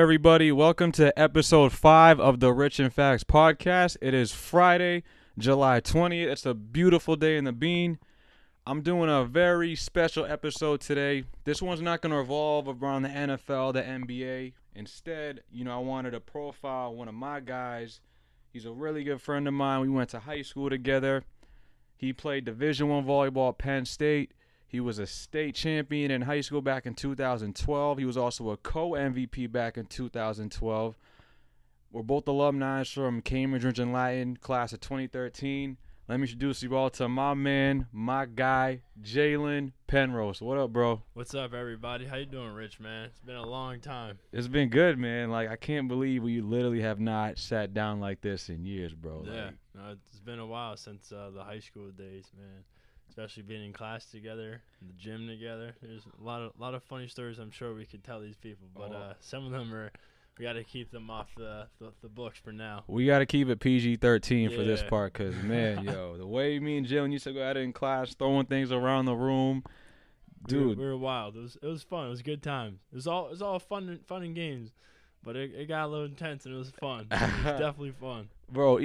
everybody? Welcome to episode 5 of the Rich and Facts podcast. It is Friday, July 20th. It's a beautiful day in the bean. I'm doing a very special episode today. This one's not going to revolve around the NFL, the NBA. Instead, I wanted to profile one of my guys. He's a really good friend of mine. We went to high school together. He played Division I volleyball at Penn State. He was a state champion in high school back in 2012. He was also a co-MVP back in 2012. We're both alumni from Cambridge Rich and Latin, class of 2013. Let me introduce you all to my man, my guy, Jalen Penrose. What up, bro? What's up, everybody? How you doing, Rich, man? It's been a long time. It's been good, man. I can't believe we literally have not sat down like this in years, bro. Yeah, it's been a while since the high school days, man. Especially being in class together, in the gym together. There's a lot of funny stories I'm sure we could tell these people, but some of them we got to keep them off the books for now. We got to keep it PG-13 for this part because, man, the way me and Jalen used to go at it in class, throwing things around the room, dude. We were wild. It was fun. It was a good time. It was all fun and games, but it got a little intense and it was fun. It was definitely fun. Bro,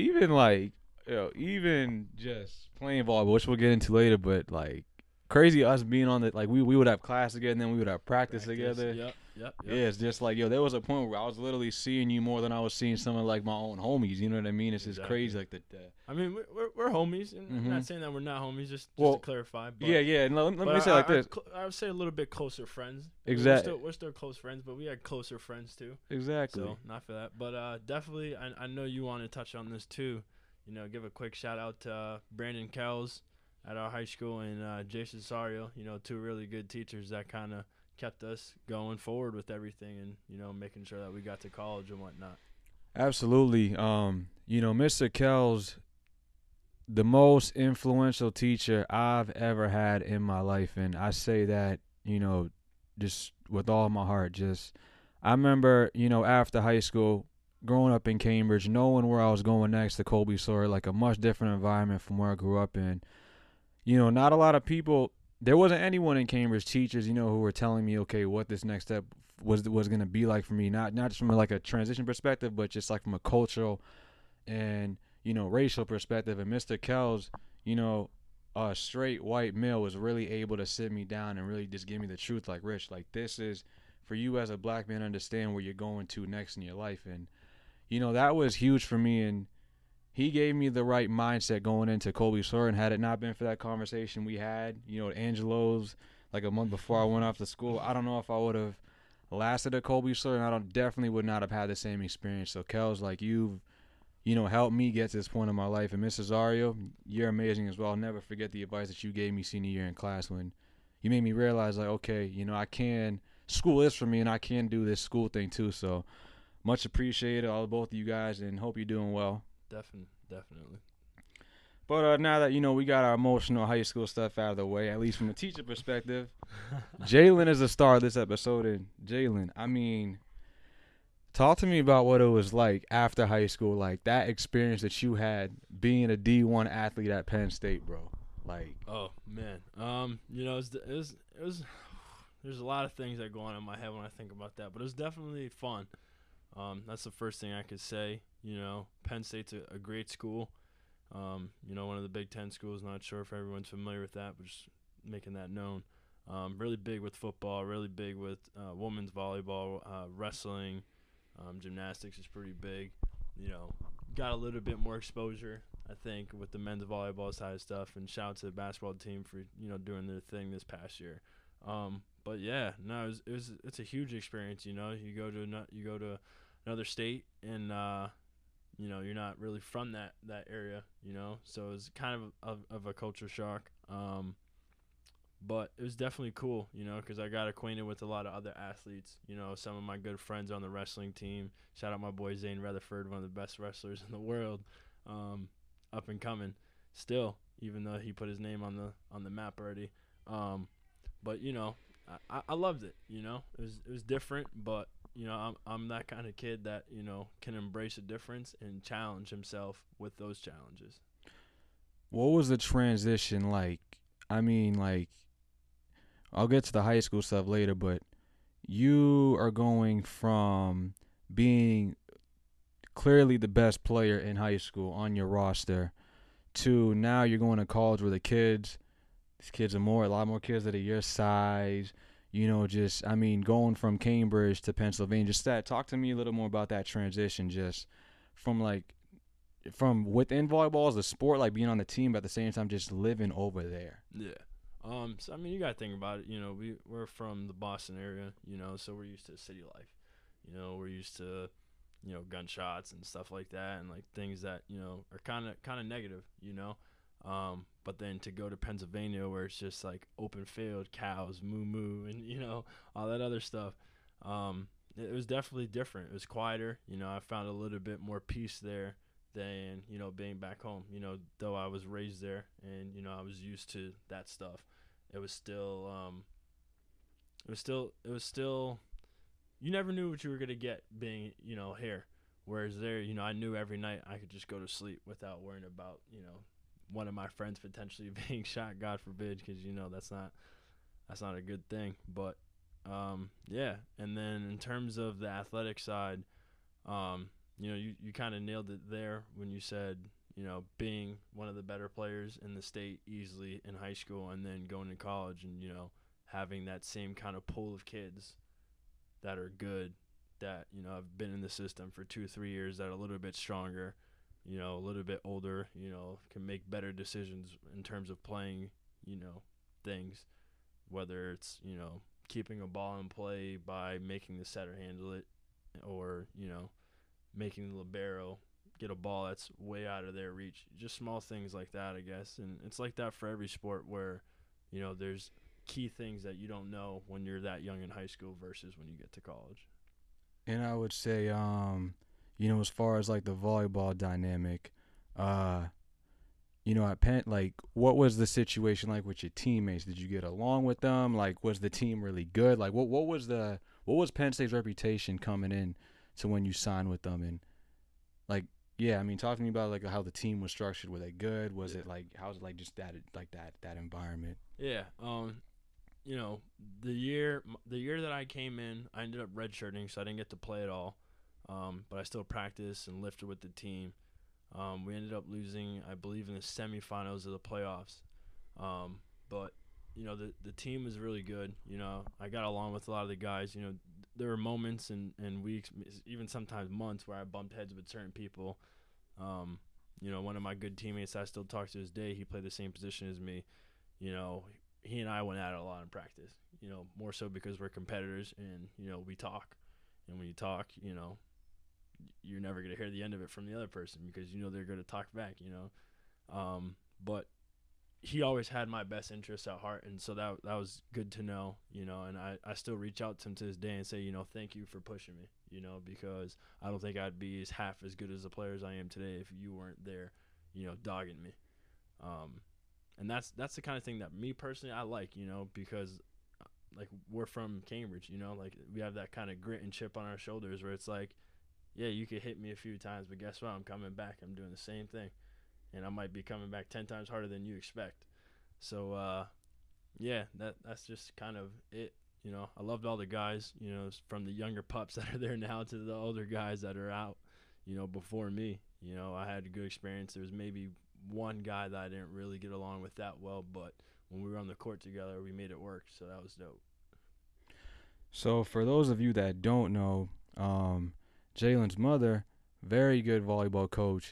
even just playing volleyball, which we'll get into later, but crazy us being on the we would have class together and then we would have practice together. Yep. Yeah, it's just there was a point where I was literally seeing you more than I was seeing some of my own homies. You know what I mean? It's just crazy I mean, we're homies, and I'm not saying that we're not homies. Just to clarify. But, let me say this. I would say a little bit closer friends. Exactly. We're still close friends, but we had closer friends too. Exactly. So not for that, but definitely, I know you want to touch on this too. Give a quick shout out to Brandon Kells at our high school and Jason Sario. Two really good teachers that kind of kept us going forward with everything and making sure that we got to college and whatnot. Absolutely. Mr. Kells, the most influential teacher I've ever had in my life, and I say that just with all my heart. I remember after high school, growing up in Cambridge, knowing where I was going next to Colby Sawyer, a much different environment from where I grew up in. Not a lot of people. There wasn't anyone in Cambridge, teachers, who were telling me, okay, what this next step was going to be like for me. Not just from a transition perspective, but just from a cultural and racial perspective. And Mr. Kells, a straight white male, was really able to sit me down and really just give me the truth. Rich, this is for you as a black man, understand where you're going to next in your life. And that was huge for me. And he gave me the right mindset going into Colby Sawyer, and had it not been for that conversation we had, at Angelo's, a month before I went off to school, I don't know if I would have lasted at Colby Sawyer, and I definitely would not have had the same experience. So, Kells, you've, helped me get to this point in my life. And Mrs. Zario, you're amazing as well. I'll never forget the advice that you gave me senior year in class when you made me realize, okay, school is for me, and I can do this school thing too. So, much appreciated, both of you guys, and hope you're doing well. Definitely. But now that, we got our emotional high school stuff out of the way, at least from a teacher perspective, Jalen is the star of this episode. And Jalen, talk to me about what it was like after high school, that experience that you had being a D1 athlete at Penn State, bro. Oh, man. It was there's a lot of things that go on in my head when I think about that, but it was definitely fun. That's the first thing I could say. Penn State's a great school. One of the Big Ten schools. Not sure if everyone's familiar with that, but just making that known. Really big with football, really big with women's volleyball, wrestling, gymnastics is pretty big. Got a little bit more exposure, I think, with the men's volleyball side of stuff. And shout out to the basketball team for doing their thing this past year. But yeah, no, it's a huge experience. You go to another state and you're not really from that area, so it's kind of a culture shock. But it was definitely cool, because I got acquainted with a lot of other athletes. Some of my good friends on the wrestling team. Shout out my boy Zane Rutherford, one of the best wrestlers in the world, up and coming still, even though he put his name on the map already. But I loved it. It was different, but I'm that kind of kid that can embrace a difference and challenge himself with those challenges. What was the transition like? I'll get to the high school stuff later, but you are going from being clearly the best player in high school on your roster to now you're going to college where these kids are a lot more kids that are your size. Just I mean, going from Cambridge to Pennsylvania, just that. Talk to me a little more about that transition, just from from within volleyball as a sport, like being on the team, but at the same time just living over there. Yeah. So I mean, you gotta think about it. We're from the Boston area. So we're used to city life. We're used to gunshots and stuff like that, and like things that are kind of negative. But then to go to Pennsylvania where it's just like open field, cows, moo moo, and all that other stuff. It was definitely different. It was quieter. I found a little bit more peace there than being back home. Though I was raised there and I was used to that stuff. It was still you never knew what you were gonna get being here. Whereas there, I knew every night I could just go to sleep without worrying about one of my friends potentially being shot. God forbid, because that's not a good thing. But yeah. And then in terms of the athletic side, you kind of nailed it there when you said being one of the better players in the state easily in high school, and then going to college and having that same kind of pool of kids that are good, that have been in the system for 2-3 years, that are a little bit stronger, a little bit older, can make better decisions in terms of playing things, whether it's keeping a ball in play by making the setter handle it, or making the libero get a ball that's way out of their reach. Just small things like that, I guess. And it's like that for every sport where there's key things that you don't know when you're that young in high school versus when you get to college. And I would say, as far as like the volleyball dynamic, at Penn, like, what was the situation like with your teammates? Did you get along with them? Like, was the team really good? Like, what was Penn State's reputation coming in to when you signed with them? And like, yeah, I mean, talk to me about like how the team was structured. Were they good? Was it like how's it like just that environment? Yeah. The year that I came in, I ended up redshirting, so I didn't get to play at all. But I still practiced and lifted with the team. We ended up losing, I believe, in the semifinals of the playoffs. But the team was really good. I got along with a lot of the guys. There were moments and weeks, even sometimes months, where I bumped heads with certain people. One of my good teammates I still talk to this day, he played the same position as me. He and I went at it a lot in practice. More so because we're competitors and we talk. And when you talk, you're never going to hear the end of it from the other person, because they're going to talk back. But he always had my best interests at heart, and so that was good to know. And I still reach out to him to this day and say, thank you for pushing me, because I don't think I'd be half as good as the players I am today if you weren't there, dogging me. And that's the kind of thing that me personally I like, because like we're from Cambridge, like we have that kind of grit and chip on our shoulders where it's like, yeah, you could hit me a few times, but guess what? I'm coming back. I'm doing the same thing, and I might be coming back 10 times harder than you expect. So, yeah, that's just kind of it. I loved all the guys, from the younger pups that are there now to the older guys that are out, before me. I had a good experience. There was maybe one guy that I didn't really get along with that well, but when we were on the court together, we made it work, so that was dope. So for those of you that don't know, Jalen's mother, very good volleyball coach.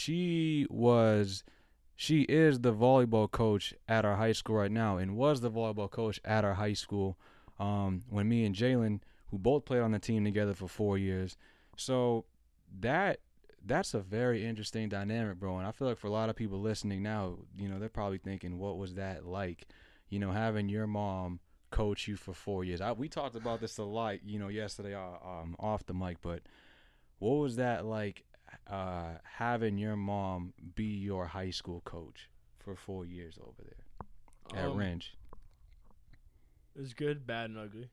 She is the volleyball coach at our high school right now, and was the volleyball coach at our high school when me and Jalen, who both played on the team together for 4 years. So that's a very interesting dynamic, bro. And I feel like for a lot of people listening now, they're probably thinking, what was that like? Having your mom coach you for 4 years. We talked about this a lot, yesterday off the mic, but what was that like having your mom be your high school coach for 4 years over there at Ranch? It was good, bad, and ugly.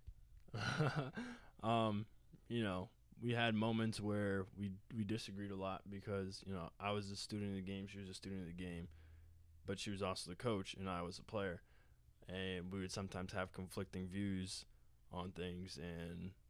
um, we had moments where we disagreed a lot because I was a student of the game, she was a student of the game, but she was also the coach and I was a player, and we would sometimes have conflicting views on things, and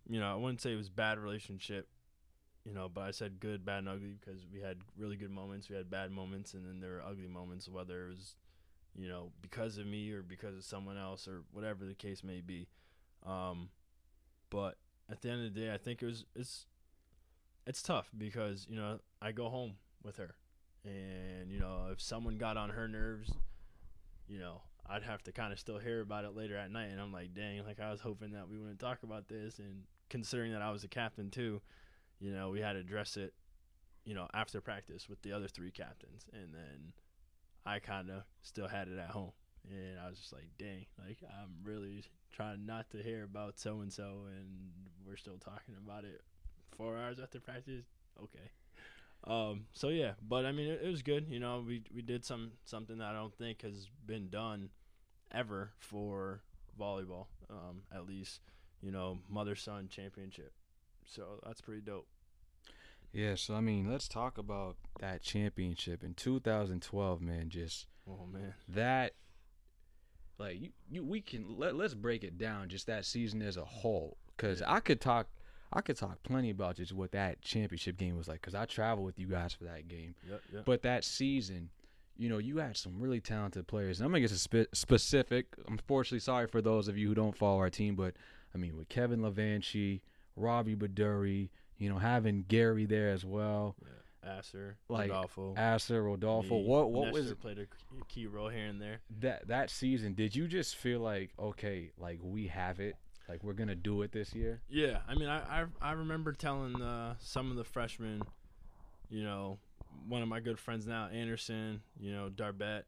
I wouldn't say it was bad relationship, but I said good, bad, and ugly because we had really good moments, we had bad moments, and then there were ugly moments, whether it was, because of me or because of someone else or whatever the case may be. But at the end of the day, I think it's tough because I go home with her, and if someone got on her nerves, I'd have to kind of still hear about it later at night, and I'm like, dang, like I was hoping that we wouldn't talk about this, and considering that I was a captain too, we had to address it, after practice with the other three captains, and then I kind of still had it at home, and I was just like, dang, like I'm really trying not to hear about so and so, and we're still talking about it 4 hours after practice. Okay. So yeah, but I mean, it was good. We did something that I don't think has been done ever for volleyball. At least, mother-son championship. So that's pretty dope. Yeah, so I mean, let's talk about that championship in 2012, man. Just Oh man. that, like we can let's break it down, just that season as a whole, because Yeah. I could talk plenty about just what that championship game was like, because I traveled with you guys for that game. Yep. But that season, you had some really talented players. And I'm gonna get specific. Unfortunately, sorry for those of you who don't follow our team, but I mean, with Kevin Levanchi, Robbie Baduri, having Gary there as well, Yeah. Asser, like Rodolfo. Rodolfo. Me, What Nestor was played a key role here and there. that season? Did you just feel like, okay, like we have it, like we're gonna do it this year? Yeah, I mean, I remember telling some of the freshmen, one of my good friends now, Anderson, Darbet,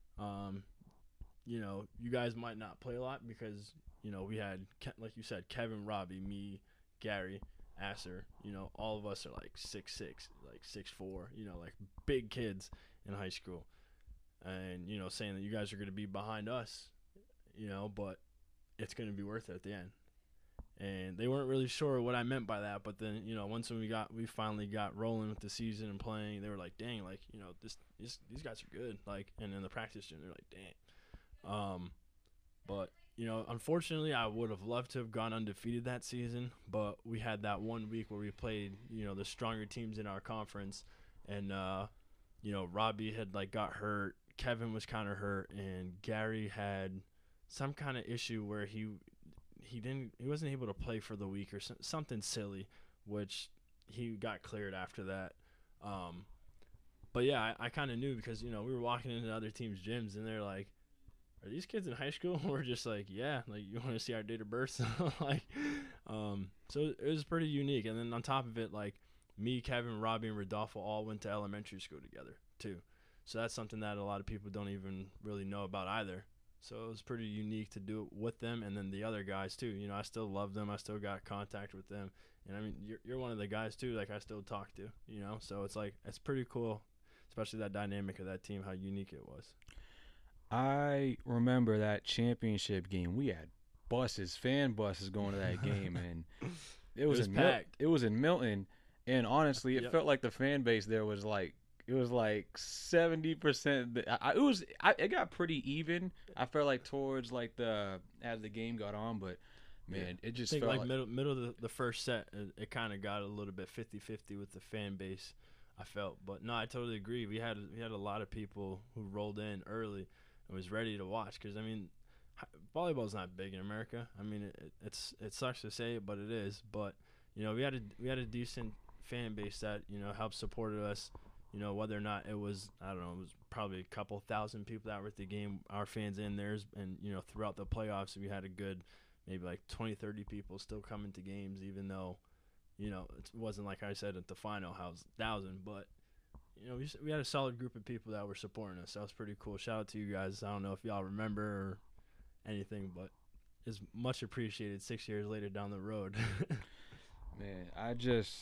you guys might not play a lot because we had, like you said, Kevin, Robbie, me, Gary, Asser. All of us are like 6'6", like 6'4", like big kids in high school, and saying that you guys are going to be behind us, but it's going to be worth it at the end. And they weren't really sure what I meant by that, but then once we finally got rolling with the season and playing, they were like, dang, like these guys are good, like, and in the practice gym they're like, dang. But unfortunately, I would have loved to have gone undefeated that season, but we had that 1 week where we played the stronger teams in our conference, and Robbie had like got hurt, Kevin was kind of hurt, and Gary had some kind of issue where he wasn't able to play for the week or something silly, which he got cleared after that. But yeah, I kind of knew because we were walking into other teams' gyms and they're like, "Are these kids in high school?" We're just like, "Yeah, like you want to see our date of birth?" Like, so it was pretty unique. And then on top of it, like me, Kevin, Robbie, and Rodolfo all went to elementary school together too. So that's something that a lot of people don't even really know about either. So it was pretty unique to do it with them, and then the other guys too. I still love them. I still got contact with them, and I mean, you're one of the guys too. Like I still talk to. So it's like it's pretty cool, especially that dynamic of that team, how unique it was. I remember that championship game. We had fan buses going to that game, and it was packed. It was in Milton, and honestly, it Yep. felt like the fan base there was like. It was like 70%. It got pretty even. I felt like towards like as the game got on, but man, it I just think felt like middle of the first set, it kind of got a little bit 50-50 with the fan base. I felt, but no, I totally agree. We had a lot of people who rolled in early and was ready to watch because I mean, volleyball's not big in America. I mean, it sucks to say it, but it is. But we had a decent fan base that helped supported us. Whether or not it was, I don't know, it was probably a couple thousand people that were at the game, our fans and theirs. And, throughout the playoffs, we had a good maybe like 20, 30 people still coming to games, even though, it wasn't like I said at the final, how it was 1,000. But, we had a solid group of people that were supporting us. That was pretty cool. Shout out to you guys. I don't know if y'all remember or anything, but it's much appreciated 6 years later down the road. man.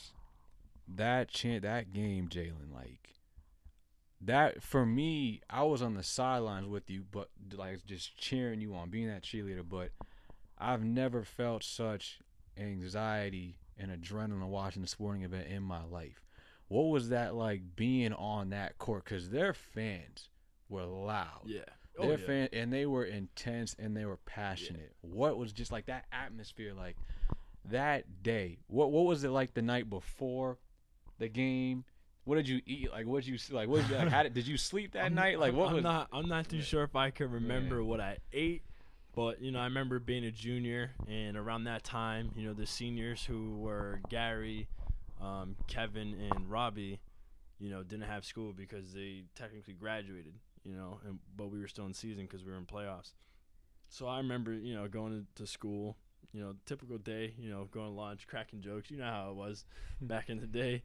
That game, Jalen, like that for me, I was on the sidelines with you, but like just cheering you on, being that cheerleader. But I've never felt such anxiety and adrenaline watching a sporting event in my life. What was that like being on that court? Because their fans were loud. Yeah. Their fans, and they were intense and they were passionate. What was just like that atmosphere like? that day, what was it like the night before the game? What did you eat? Like, what did you like? What did you like? Did you sleep that night? Like, what was? I'm not too sure if I can remember what I ate, but I remember being a junior, and around that time, the seniors who were Gary, Kevin, and Robbie, didn't have school because they technically graduated, but we were still in season because we were in playoffs. So I remember, going to school, typical day, going to lunch, cracking jokes. You know how it was back in the day.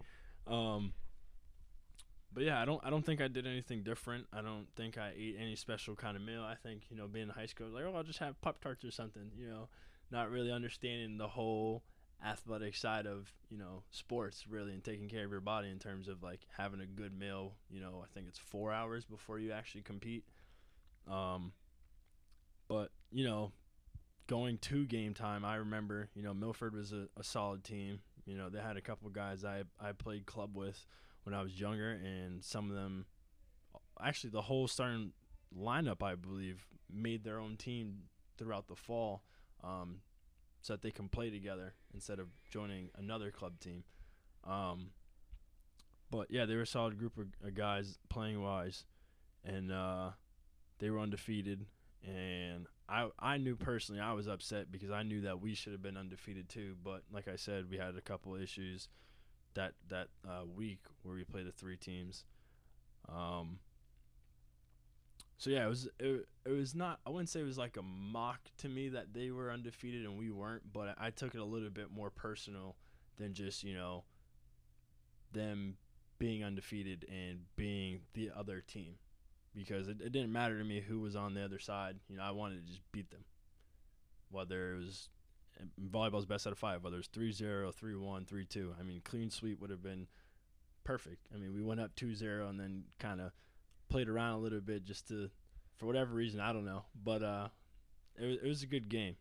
But yeah, I don't think I did anything different. I don't think I ate any special kind of meal. I think, being in high school, like, I'll just have Pop-Tarts or something, not really understanding the whole athletic side of, sports really, and taking care of your body in terms of like having a good meal. I think it's 4 hours before you actually compete. But, going to game time, I remember, Milford was a solid team. They had a couple guys I played club with when I was younger, and some of them, actually the whole starting lineup, I believe, made their own team throughout the fall, so that they can play together instead of joining another club team. But yeah, they were a solid group of guys playing wise, and they were undefeated. And I knew personally I was upset because I knew that we should have been undefeated too. But like I said, we had a couple issues that week where we played the three teams. So yeah, it was not, I wouldn't say it was like a mock to me that they were undefeated and we weren't, but I took it a little bit more personal than just them being undefeated and being the other team, because it didn't matter to me who was on the other side. I wanted to just beat them, whether it was volleyball's best out of 5, whether it's 3-0, 3-1, 3-2. I mean, clean sweep would have been perfect. I mean, we went up 2-0 and then kind of played around a little bit just to, for whatever reason, I don't know. But it was a good game.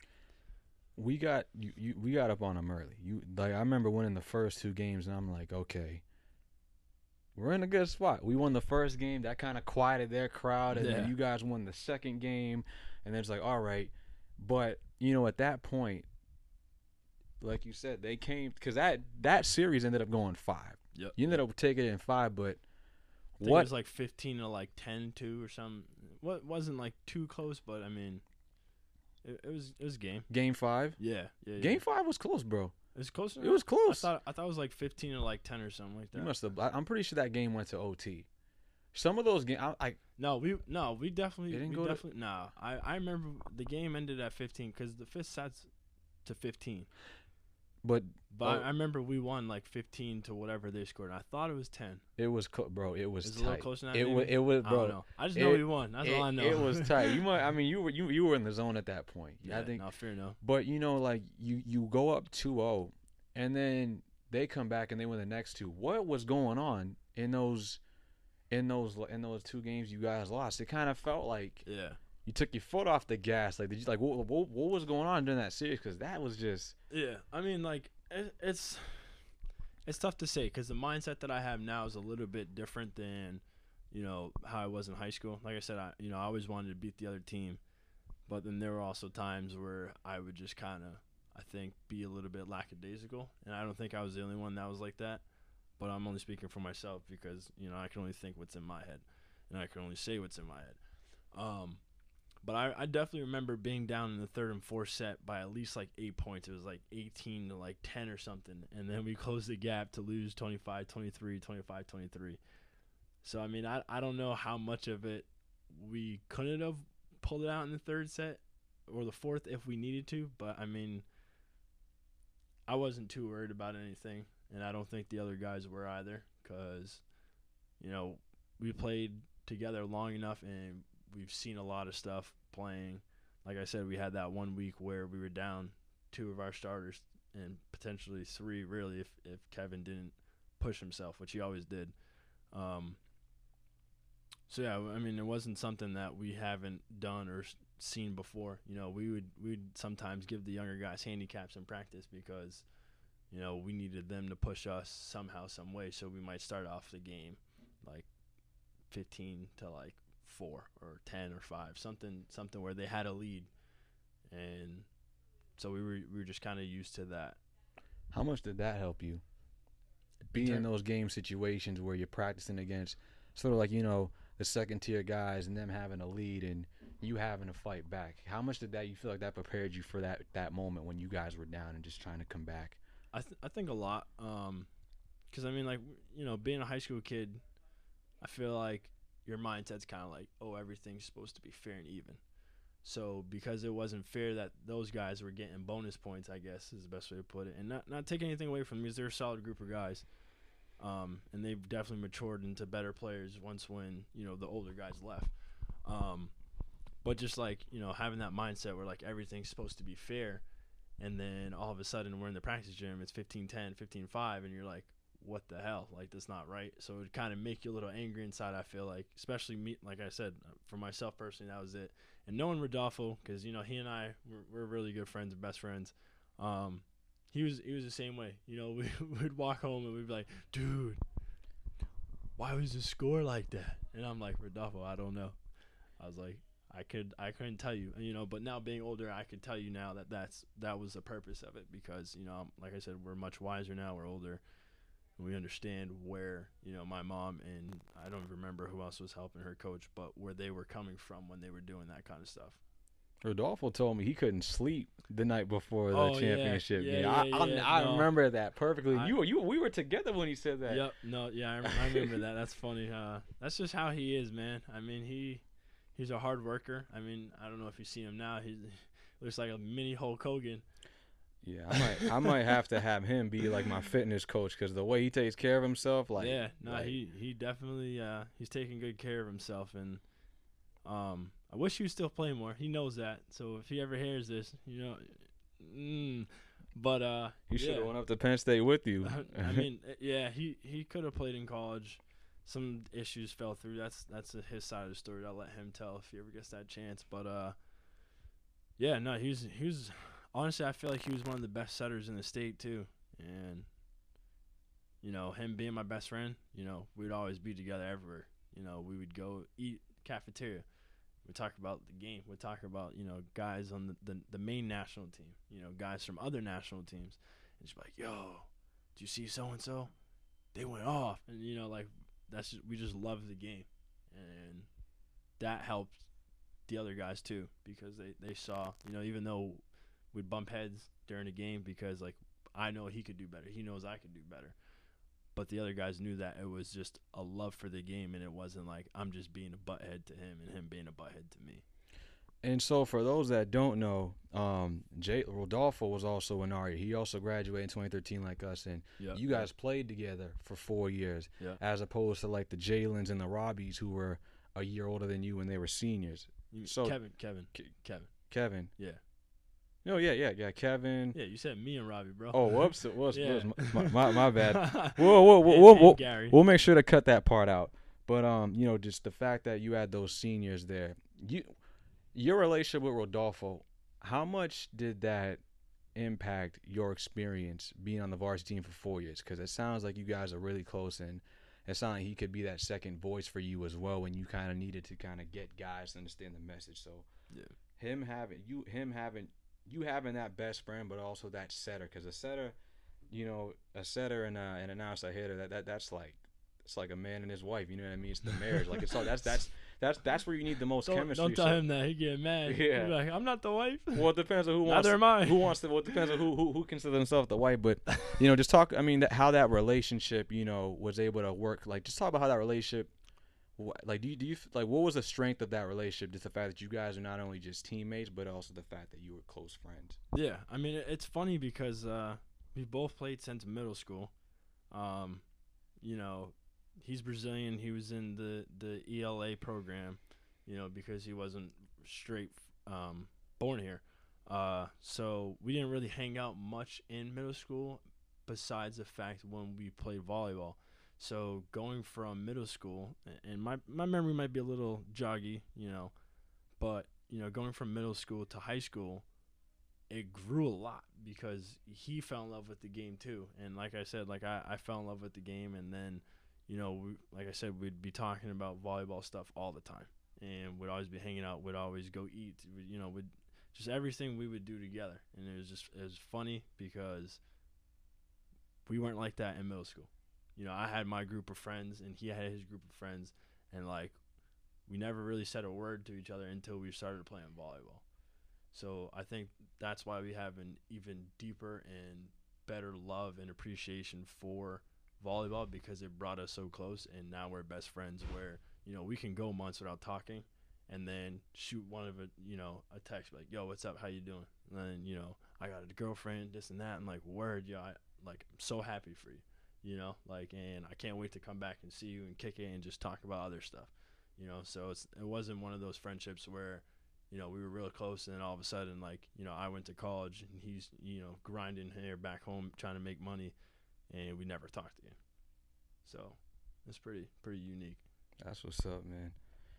We got we got up on them early. I remember winning the first 2 games, and I'm like, okay, we're in a good spot. We won the first game, that kind of quieted their crowd, and then you guys won the second game, and then it's like, all right. But at that point, like you said, they came, because that series ended up going 5. Yep. You ended up taking it in 5, but I think it was like 15 to like 10-2 or something. What wasn't like too close, but I mean, it was game. Game 5. Yeah. Game 5 was close, bro. It was close. It was close. I thought it was like 15 to like 10 or something like that. You must have. I'm pretty sure that game went to OT. Some of those games, we definitely didn't go definitely no. I remember the game ended at 15 because the fifth sets to 15. But I remember we won like 15 to whatever they scored. I thought it was 10. It was bro. It was tight. A little closer than that. It was, bro. I don't know. I just know we won. That's all I know. It was tight. You were in the zone at that point. Yeah, I think. No, fair enough. But like you go up 2-0, and then they come back and they win the next 2. What was going on in those 2 games you guys lost? It kind of felt like you took your foot off the gas. Like, did you what was going on during that series? Because that was just I mean, like it's tough to say because the mindset that I have now is a little bit different than how I was in high school. Like I said, I always wanted to beat the other team, but then there were also times where I would just kind of, I think, be a little bit lackadaisical, and I don't think I was the only one that was like that. But I'm only speaking for myself because I can only think what's in my head, and I can only say what's in my head. But I definitely remember being down in the third and fourth set by at least like 8 points. It was like 18 to like 10 or something, and then we closed the gap to lose 25-23, 25-23. So I mean, I don't know how much of it we couldn't have pulled it out in the third set or the fourth if we needed to, but I mean, I wasn't too worried about anything, and I don't think the other guys were either, because we played together long enough and we've seen a lot of stuff playing. Like I said, we had that 1 week where we were down 2 of our starters and potentially 3 really if Kevin didn't push himself, which he always did. So yeah, I mean, it wasn't something that we haven't done or seen before. We'd sometimes give the younger guys handicaps in practice because we needed them to push us somehow, some way. So we might start off the game like 15 to like 4 or 10 or 5, something where they had a lead, and So we were just kind of used to that. How much did that help you? Being in those game situations where you're practicing against sort of like, the second tier guys and them having a lead and you having to fight back. How much did that you feel like that prepared you for that moment when you guys were down and just trying to come back? I think a lot. 'Cause I mean, like, being a high school kid, I feel like your mindset's kind of like, oh, everything's supposed to be fair and even. So because it wasn't fair that those guys were getting bonus points, I guess is the best way to put it, and not take anything away from them because they're a solid group of guys, and they've definitely matured into better players once when the older guys left. But just like having that mindset where like everything's supposed to be fair, and then all of a sudden we're in the practice gym, it's 15-10, 15-5, and you're like, what the hell? Like, that's not right. So it would kind of make you a little angry inside, I feel like, especially me. Like I said, for myself personally, that was it. And knowing Rodolfo, because, he and I, we're really good friends and best friends. He was the same way. We'd walk home and we'd be like, dude, why was the score like that? And I'm like, Rodolfo, I don't know. I was like, I couldn't tell you, but now being older, I could tell you now that was the purpose of it because, like I said, we're much wiser now, we're older. We understand where, my mom and I don't remember who else was helping her coach, but where they were coming from when they were doing that kind of stuff. Rodolfo told me he couldn't sleep the night before the championship game. I remember that perfectly. We were together when he said that. Yep. No. Yeah. I remember that. That's funny. That's just how he is, man. I mean, he's a hard worker. I mean, I don't know if you see him now. He looks like a mini Hulk Hogan. Yeah, I might have to have him be like my fitness coach because the way he takes care of himself, like he definitely he's taking good care of himself, and I wish he would still play more. He knows that, so if he ever hears this, but he should have went up to Penn State with you. I mean, yeah, he could have played in college. Some issues fell through. That's his side of the story. I'll let him tell if he ever gets that chance. But yeah, no, he was. Honestly, I feel like he was one of the best setters in the state, too. And, him being my best friend, we'd always be together everywhere. We would go eat cafeteria. We'd talk about the game. We'd talk about, guys on the main national team, guys from other national teams. And just be like, yo, did you see so-and-so? They went off. And, we just loved the game. And that helped the other guys, too, because they saw, even though we'd bump heads during the game because, like, I know he could do better. He knows I could do better. But the other guys knew that it was just a love for the game, and it wasn't like I'm just being a butthead to him and him being a butthead to me. And so for those that don't know, Rodolfo was also an Aria. He also graduated in 2013 like us, and you guys played together for 4 years as opposed to, like, the Jalen's and the Robbies who were a year older than you when they were seniors. So Kevin. Yeah. No, yeah, Kevin. Yeah, you said me and Robbie, bro. Oh, whoops. My bad. We'll make sure to cut that part out. But just the fact that you had those seniors there, your relationship with Rodolfo, how much did that impact your experience being on the varsity team for 4 years? Because it sounds like you guys are really close, and it sounds like he could be that second voice for you as well when you kind of needed to kind of get guys to understand the message. So him having that best friend, but also that setter, because a setter and an outside hitter, that's like it's like a man and his wife. You know what I mean? It's the marriage. Like it's all that's where you need the most chemistry. Don't tell him that. He get mad. Yeah, like, I'm not the wife. Well, it depends on who wants. Neither am I. Who wants to? Well, it depends on who considers himself the wife. But just talk. I mean, how that relationship, was able to work. Like, just talk about how that relationship. Like, do you like what was the strength of that relationship? Just the fact that you guys are not only just teammates, but also the fact that you were close friends. Yeah, I mean, it's funny because we both played since middle school. He's Brazilian. He was in the ELA program, because he wasn't straight born here. So we didn't really hang out much in middle school, besides the fact when we played volleyball. So going from middle school, and my memory might be a little joggy, but, going from middle school to high school, it grew a lot because he fell in love with the game too. And like I said, like I fell in love with the game, and then, like I said, we'd be talking about volleyball stuff all the time, and we'd always be hanging out. We'd always go eat. We'd just everything we would do together. And it was funny because we weren't like that in middle school. You know, I had my group of friends and he had his group of friends, and like we never really said a word to each other until we started playing volleyball. So I think that's why we have an even deeper and better love and appreciation for volleyball, because it brought us so close, and now we're best friends where, you know, we can go months without talking and then shoot one of it, you know, a text like, yo, what's up, how you doing? And then, you know, I got a girlfriend, this and that. I'm like, word, yo, I'm so happy for you, you know, like, and I can't wait to come back and see you and kick it and just talk about other stuff, you know. So it wasn't one of those friendships where, you know, we were real close and then all of a sudden, like, you know, I went to college and he's, you know, grinding here back home trying to make money, and we never talked again. So it's pretty unique. That's what's up, man.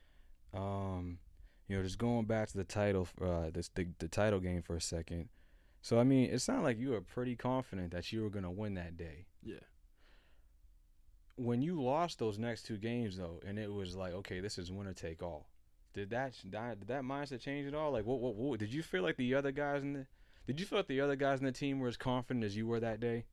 You know, just going back to the title, the title game for a second. So I mean, it sounded like you were pretty confident that you were gonna win that day. Yeah. When you lost those next two games, though, and it was like, okay, this is winner take all. Did that mindset change at all? Like, what did you feel like the other guys in the? Did you feel like the other guys in the team were as confident as you were that day?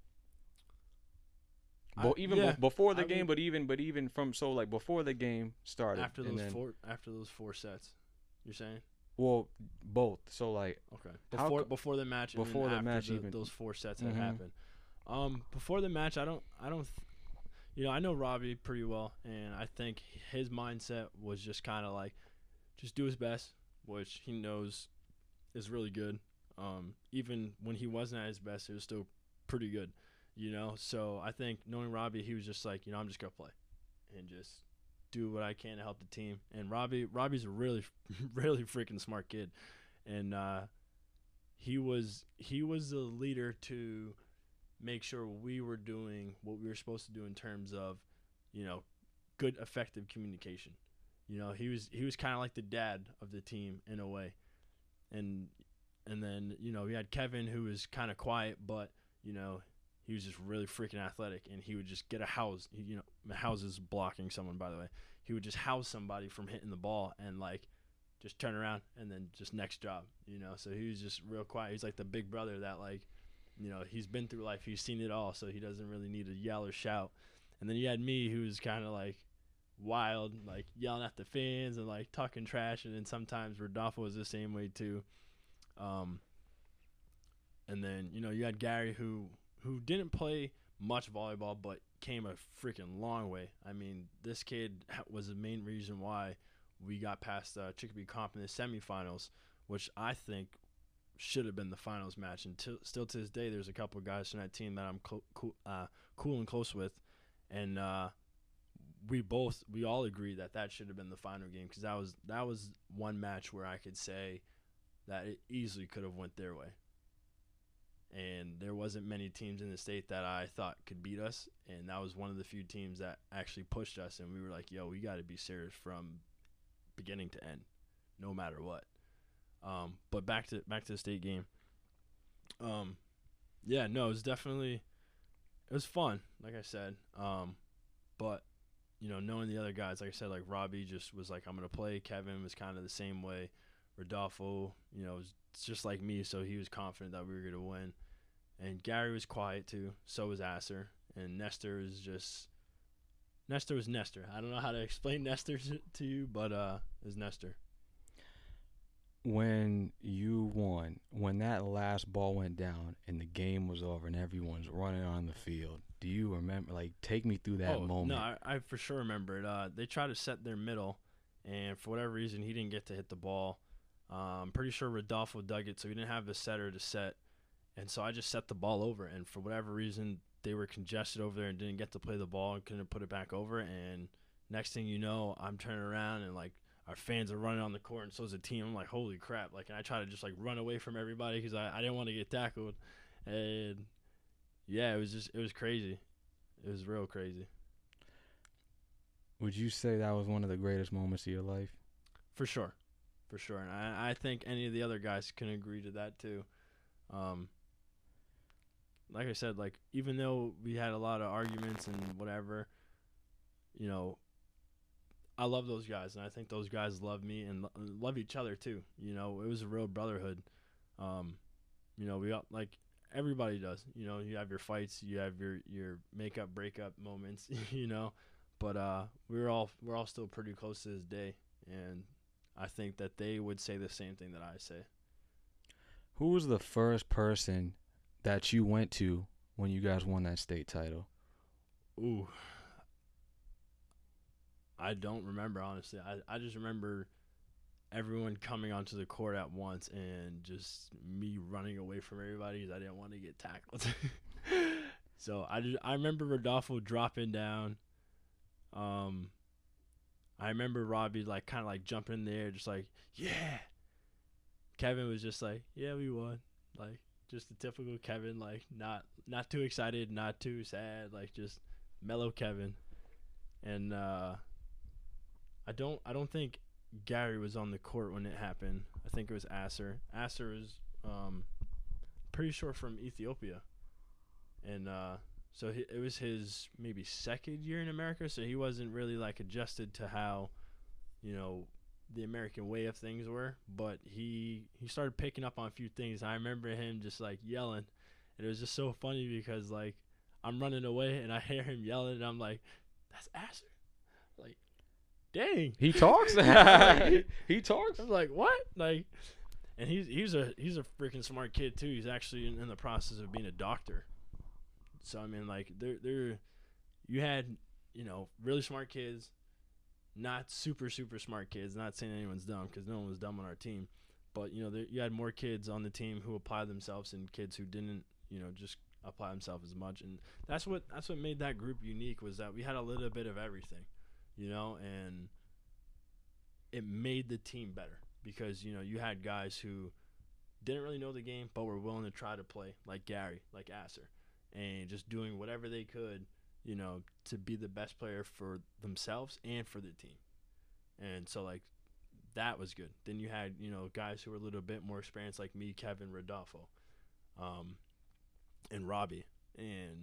Before the game, but even from before the game started. After those four sets, you're saying? Well, both. So like, okay. Before the match, before the match, even those four sets that happened. Before the match, I don't. You know, I know Robbie pretty well, and I think his mindset was just kind of like, just do his best, which he knows is really good. Even when he wasn't at his best, it was still pretty good, you know. So I think knowing Robbie, he was just like, you know, I'm just gonna play and just do what I can to help the team. And Robbie's a really really freaking smart kid, and he was the leader to make sure we were doing what we were supposed to do in terms of, you know, good effective communication. You know, he was kind of like the dad of the team in a way. And then, you know, we had Kevin, who was kind of quiet, but, you know, he was just really freaking athletic, and he would just get a house. You know, house is blocking someone, by the way. He would just house somebody from hitting the ball and, like, just turn around and then just next job, you know. So he was just real quiet. He's like the big brother that, like, you know, he's been through life. He's seen it all, so he doesn't really need to yell or shout. And then you had me, who was kind of, like, wild, like, yelling at the fans and, like, talking trash. And then sometimes Rodolfo was the same way, too. And then, you know, you had Gary, who didn't play much volleyball but came a freaking long way. I mean, this kid was the main reason why we got past Chicopee Comp in the semifinals, which I think should have been the finals match. And still to this day, there's a couple of guys from that team that I'm cool and close with, and we all agree that should have been the final game, because that was one match where I could say that it easily could have went their way. And there wasn't many teams in the state that I thought could beat us, and that was one of the few teams that actually pushed us, and we were like, yo, we got to be serious from beginning to end, no matter what. But back to the state game. Yeah, no, it was fun, like I said. But, you know, knowing the other guys, like I said, like Robbie just was like, I'm going to play. Kevin was kind of the same way. Rodolfo, you know, was just like me, so he was confident that we were going to win. And Gary was quiet too, so was Asser. And Nestor was Nestor. I don't know how to explain Nestor to you, but it was Nestor. When you won, when that last ball went down and the game was over and everyone's running on the field, do you remember, like, take me through that moment? No, I for sure remember it. They tried to set their middle, and for whatever reason, he didn't get to hit the ball. I'm pretty sure Rodolfo dug it, so he didn't have the setter to set. And so I just set the ball over, and for whatever reason, they were congested over there and didn't get to play the ball and couldn't put it back over. And next thing you know, I'm turning around, and, like, our fans are running on the court, and so is the team. I'm like, holy crap. Like, and I try to just, like, run away from everybody because I didn't want to get tackled. And, yeah, it was crazy. It was real crazy. Would you say that was one of the greatest moments of your life? For sure. And I think any of the other guys can agree to that, too. Like I said, like, even though we had a lot of arguments and whatever, you know, I love those guys, and I think those guys love me and love each other too. You know, it was a real brotherhood. Um, you know, we all, like everybody does. You know, you have your fights, you have your makeup breakup moments. You know, but we're all still pretty close to this day, and I think that they would say the same thing that I say. Who was the first person that you went to when you guys won that state title? Ooh, I don't remember honestly. I just remember everyone coming onto the court at once and just me running away from everybody because I didn't want to get tackled. So I remember Rodolfo dropping down. Um, I remember Robbie like kind of like jumping in there, just like yeah. Kevin was just like yeah, we won, like just the typical Kevin, like not too excited, not too sad, like just mellow Kevin. And I don't think Gary was on the court when it happened. I think it was Asser. Asser was pretty sure from Ethiopia, and so it was his maybe second year in America. So he wasn't really like adjusted to how, you know, the American way of things were. But he started picking up on a few things. I remember him just like yelling, and it was just so funny because like I'm running away and I hear him yelling, and I'm like, "That's Asser!" Like, dang. He talks. Like, He talks. I'm like, what? Like, and he's a freaking smart kid too. He's actually in the process of being a doctor. So I mean, like, there, you had, you know, really smart kids, not super smart kids. Not saying anyone's dumb because no one was dumb on our team, but you know, you had more kids on the team who applied themselves and kids who didn't, you know, just apply themselves as much. And that's what made that group unique, was that we had a little bit of everything, you know, and it made the team better because, you know, you had guys who didn't really know the game but were willing to try to play, like Gary, like Asser, and just doing whatever they could, you know, to be the best player for themselves and for the team. And so, like, that was good. Then you had, you know, guys who were a little bit more experienced, like me, Kevin, Rodolfo, and Robbie. And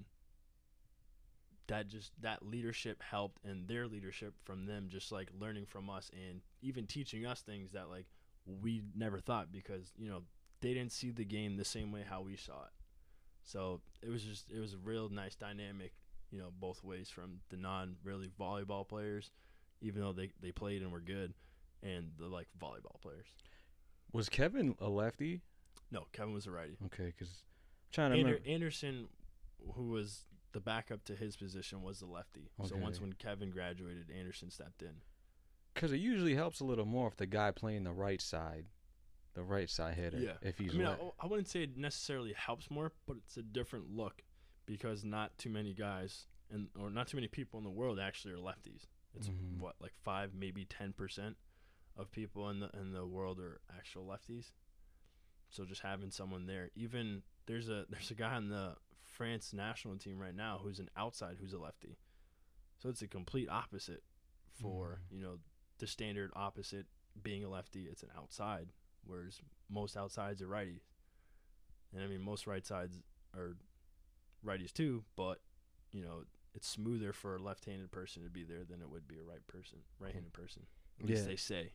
that leadership helped, and their leadership from them just like learning from us and even teaching us things that like we never thought, because you know they didn't see the game the same way how we saw it. So it was a real nice dynamic, you know, both ways, from the non really volleyball players, even though they played and were good, and the like volleyball players. Was Kevin a lefty? No, Kevin was a righty. Okay, because I'm trying to remember. Anderson, who was the backup to his position, was the lefty. Okay. So once when Kevin graduated, Anderson stepped in. Because it usually helps a little more if the guy playing the right side hitter. Yeah. If he's I mean, I wouldn't say it necessarily helps more, but it's a different look, because not too many guys or not too many people in the world actually are lefties. It's what, like 5, maybe 10% of people in the world are actual lefties. So just having someone there, even there's a guy on the France national team right now who's an outside, who's a lefty. So it's a complete opposite for, you know, the standard opposite being a lefty. It's an outside, whereas most outsides are righties. And I mean, most right sides are righties too, but you know, it's smoother for a left-handed person to be there than it would be a right-handed person. At least they say.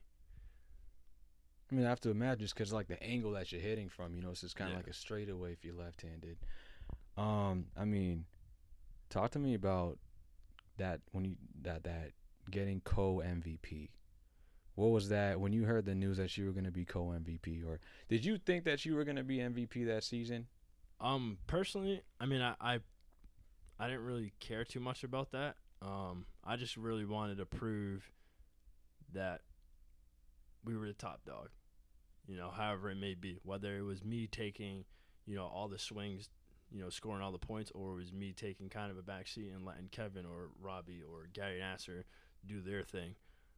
I mean, I have to imagine, just because like the angle that you're hitting from, you know, it's just kind of like a straightaway if you're left-handed. I mean, talk to me about that when you that getting co-MVP. What was that when you heard the news that you were going to be co-MVP, or did you think that you were going to be MVP that season? Personally, I mean, I didn't really care too much about that. I just really wanted to prove that we were the top dog. You know, however it may be, whether it was me taking, you know, all the swings, you know, scoring all the points, or it was me taking kind of a backseat and letting Kevin or Robbie or Gary Nasser do their thing.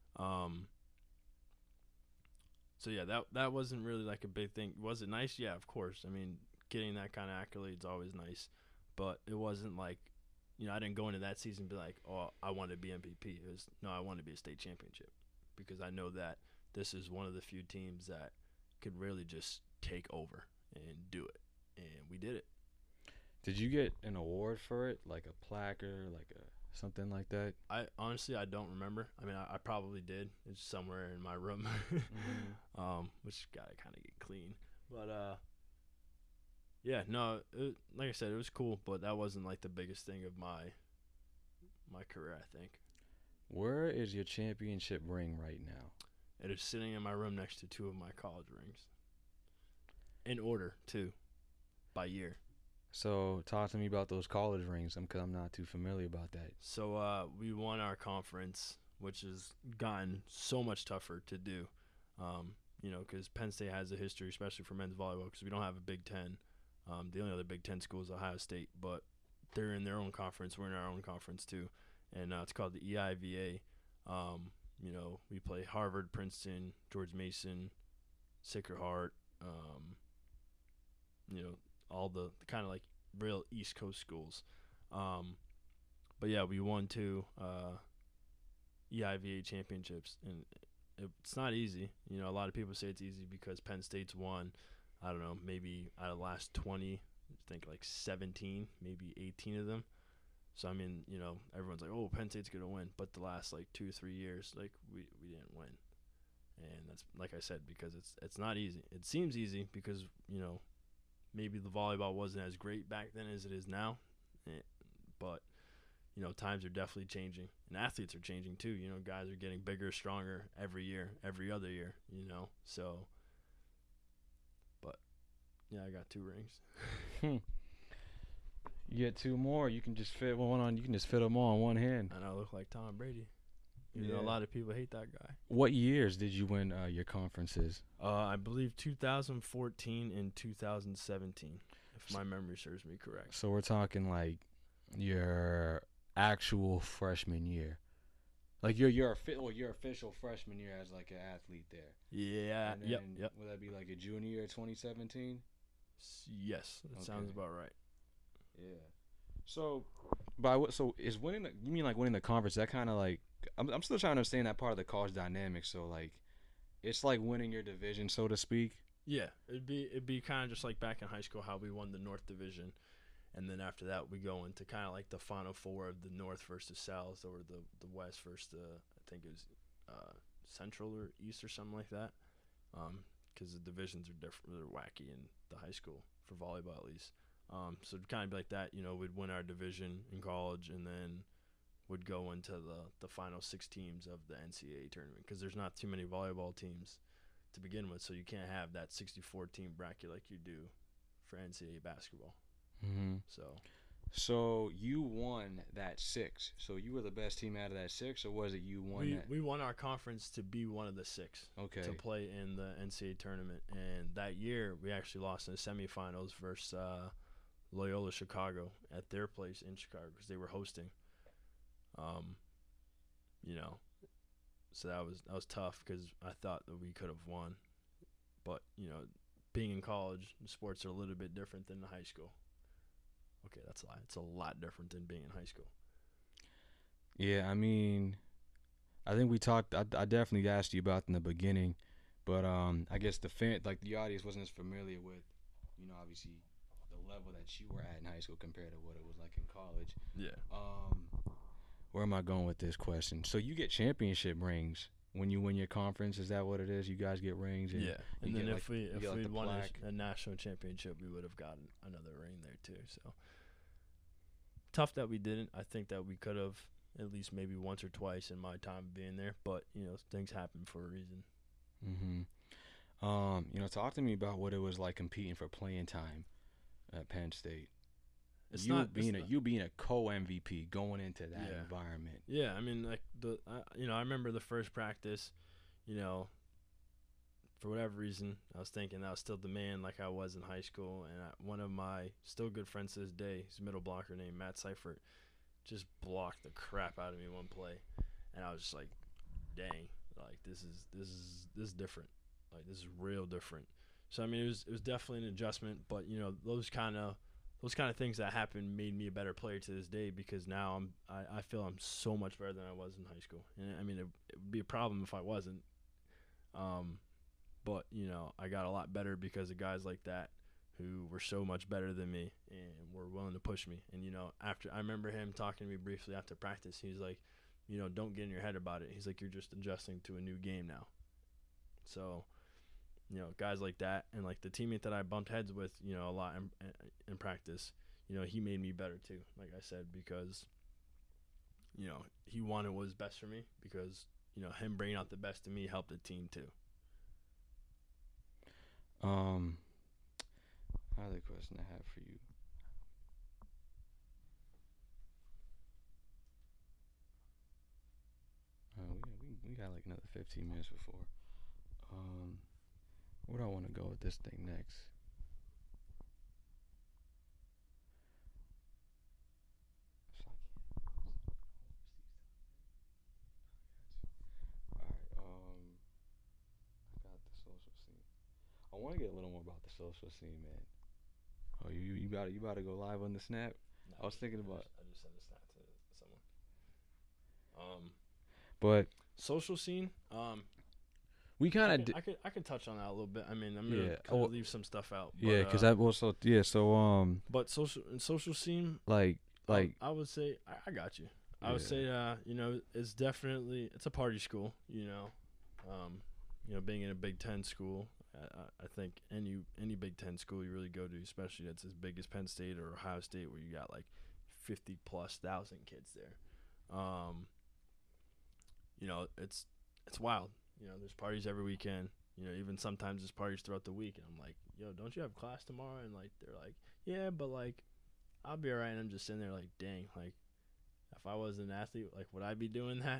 So yeah, that wasn't really like a big thing. Was it nice? Yeah, of course. I mean, getting that kind of accolade is always nice, but it wasn't like, you know, I didn't go into that season and be like, oh, I want to be MVP. It was, no, I want to be a state championship, because I know that this is one of the few teams that could really just take over and do it, and we did it. Did you get an award for it, like a plaque or like a something like that? I honestly I don't remember. I mean, I probably did. It's somewhere in my room, which gotta kind of get clean. But yeah, no, like I said, it was cool, but that wasn't like the biggest thing of my career. I think Where is your championship ring right now? it is sitting in my room next to two of my college rings, in order too, by year. So talk to me about those college rings, because I'm not too familiar about that. So we won our conference, which has gotten so much tougher to do. Because Penn State has a history, especially for men's volleyball, because we don't have a Big Ten. The only other Big Ten school is Ohio State, but they're in their own conference. We're in our own conference too, and it's called the EIVA. We play Harvard, Princeton, George Mason, Sacred Heart. All the kind of like real East Coast schools. But yeah, we won two EIVA championships, and it's not easy. A lot of people say it's easy because Penn State's won. I don't know, maybe out of the last 20, I think like 17, maybe 18 of them. So I mean, everyone's like, "Oh, Penn State's gonna win," but the last like 2-3 years, like we didn't win, and that's like I said because it's not easy. It seems easy because maybe the volleyball wasn't as great back then as it is now, but times are definitely changing, and athletes are changing too. Guys are getting bigger, stronger every year, every other year. So, but yeah, I got 2 rings. You get 2 more, you can just fit one on. You can just fit them all in one hand. And I look like Tom Brady. A lot of people hate that guy. What years did you win your conferences? I believe 2014 and 2017, if my memory serves me correct. So we're talking like your actual freshman year, like your official freshman year as like an athlete there. Yeah. Yep. Would that be like a junior year, 2017? Yes, that sounds about right. Yeah. So, so is winning? You mean like winning the conference? That kind of like I'm still trying to understand that part of the college dynamic. So like, it's like winning your division, so to speak. Yeah, it'd be kind of just like back in high school how we won the North Division, and then after that we go into kind of like the Final Four of the North versus South, or the West versus I think it was Central or East or something like that. Because the divisions are different, they're wacky in the high school for volleyball at least. So it'd kind of be like that. We'd win our division in college, and then would go into the final 6 teams of the NCAA tournament, because there's not too many volleyball teams to begin with, so you can't have that 64 team bracket like you do for NCAA basketball. Mm-hmm. So you won that 6. So you were the best team out of that 6, or was it you won we won our conference to be one of the 6. Okay. To play in the NCAA tournament, and that year we actually lost in the semifinals versus Loyola Chicago at their place in Chicago because they were hosting. So that was tough because I thought that we could have won, but being in college, sports are a little bit different than the high school. Okay, that's a lie. It's a lot different than being in high school. Yeah, I mean, I think we talked. I definitely asked you about in the beginning, but I guess the audience wasn't as familiar with, obviously the level that you were at in high school compared to what it was like in college. Yeah. Where am I going with this question? So you get championship rings when you win your conference. Is that what it is? You guys get rings? And yeah. And then if we'd won plaque. a national championship, we would have gotten another ring there too. So tough that we didn't. I think that we could have at least maybe once or twice in my time being there. But things happen for a reason. Mm-hmm. Talk to me about what it was like competing for playing time at Penn State. You being a co-MVP going into that environment. Yeah, I mean, like I remember the first practice, for whatever reason, I was thinking I was still the man like I was in high school, and one of my still good friends to this day, he's a middle blocker named Matt Seifert, just blocked the crap out of me one play, and I was just like, dang, like this is different, like this is real different. So I mean, it was definitely an adjustment, but those kind of things that happened made me a better player to this day, because now I feel I'm so much better than I was in high school. And I mean, it would be a problem if I wasn't. But I got a lot better because of guys like that who were so much better than me and were willing to push me. And, after I remember him talking to me briefly after practice, he's like, don't get in your head about it. He's like, you're just adjusting to a new game now. So, guys like that, and like the teammate that I bumped heads with, a lot in practice, he made me better too, like I said, because, he wanted what was best for me, because, him bringing out the best in me helped the team too. Another question I have for you. We got like another 15 minutes before. Where do I want to go with this thing next? Alright, I got the social scene. I want to get a little more about the social scene, man. Oh, you about to go live on the Snap? No, I was thinking about. I just sent a snap to someone. But Social scene. We kind of I could touch on that a little bit. I mean, I'm gonna leave some stuff out. But, yeah, because I also So But social scene. like I would say I got you. I would say it's definitely it's a party school. Being in a Big Ten school, I think any Big Ten school you really go to, especially that's as big as Penn State or Ohio State, where you got like 50,000+ kids there. It's wild. There's parties every weekend. Even sometimes there's parties throughout the week, and I'm like, yo, don't you have class tomorrow? And like they're like, yeah, but like I'll be alright. And I'm just sitting there like, dang, like if I was an athlete, like would I be doing that?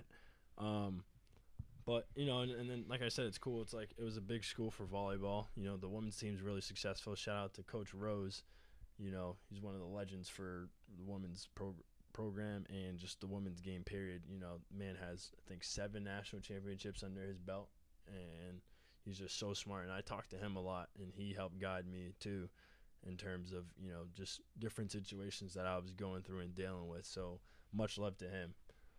But and then like I said, it's cool. It's like it was a big school for volleyball. The women's team's really successful. Shout out to Coach Rose. He's one of the legends for the women's program and just the women's game period. Man has I think 7 national championships under his belt, and he's just so smart. And I talked to him a lot, and he helped guide me too in terms of just different situations that I was going through and dealing with. So much love to him.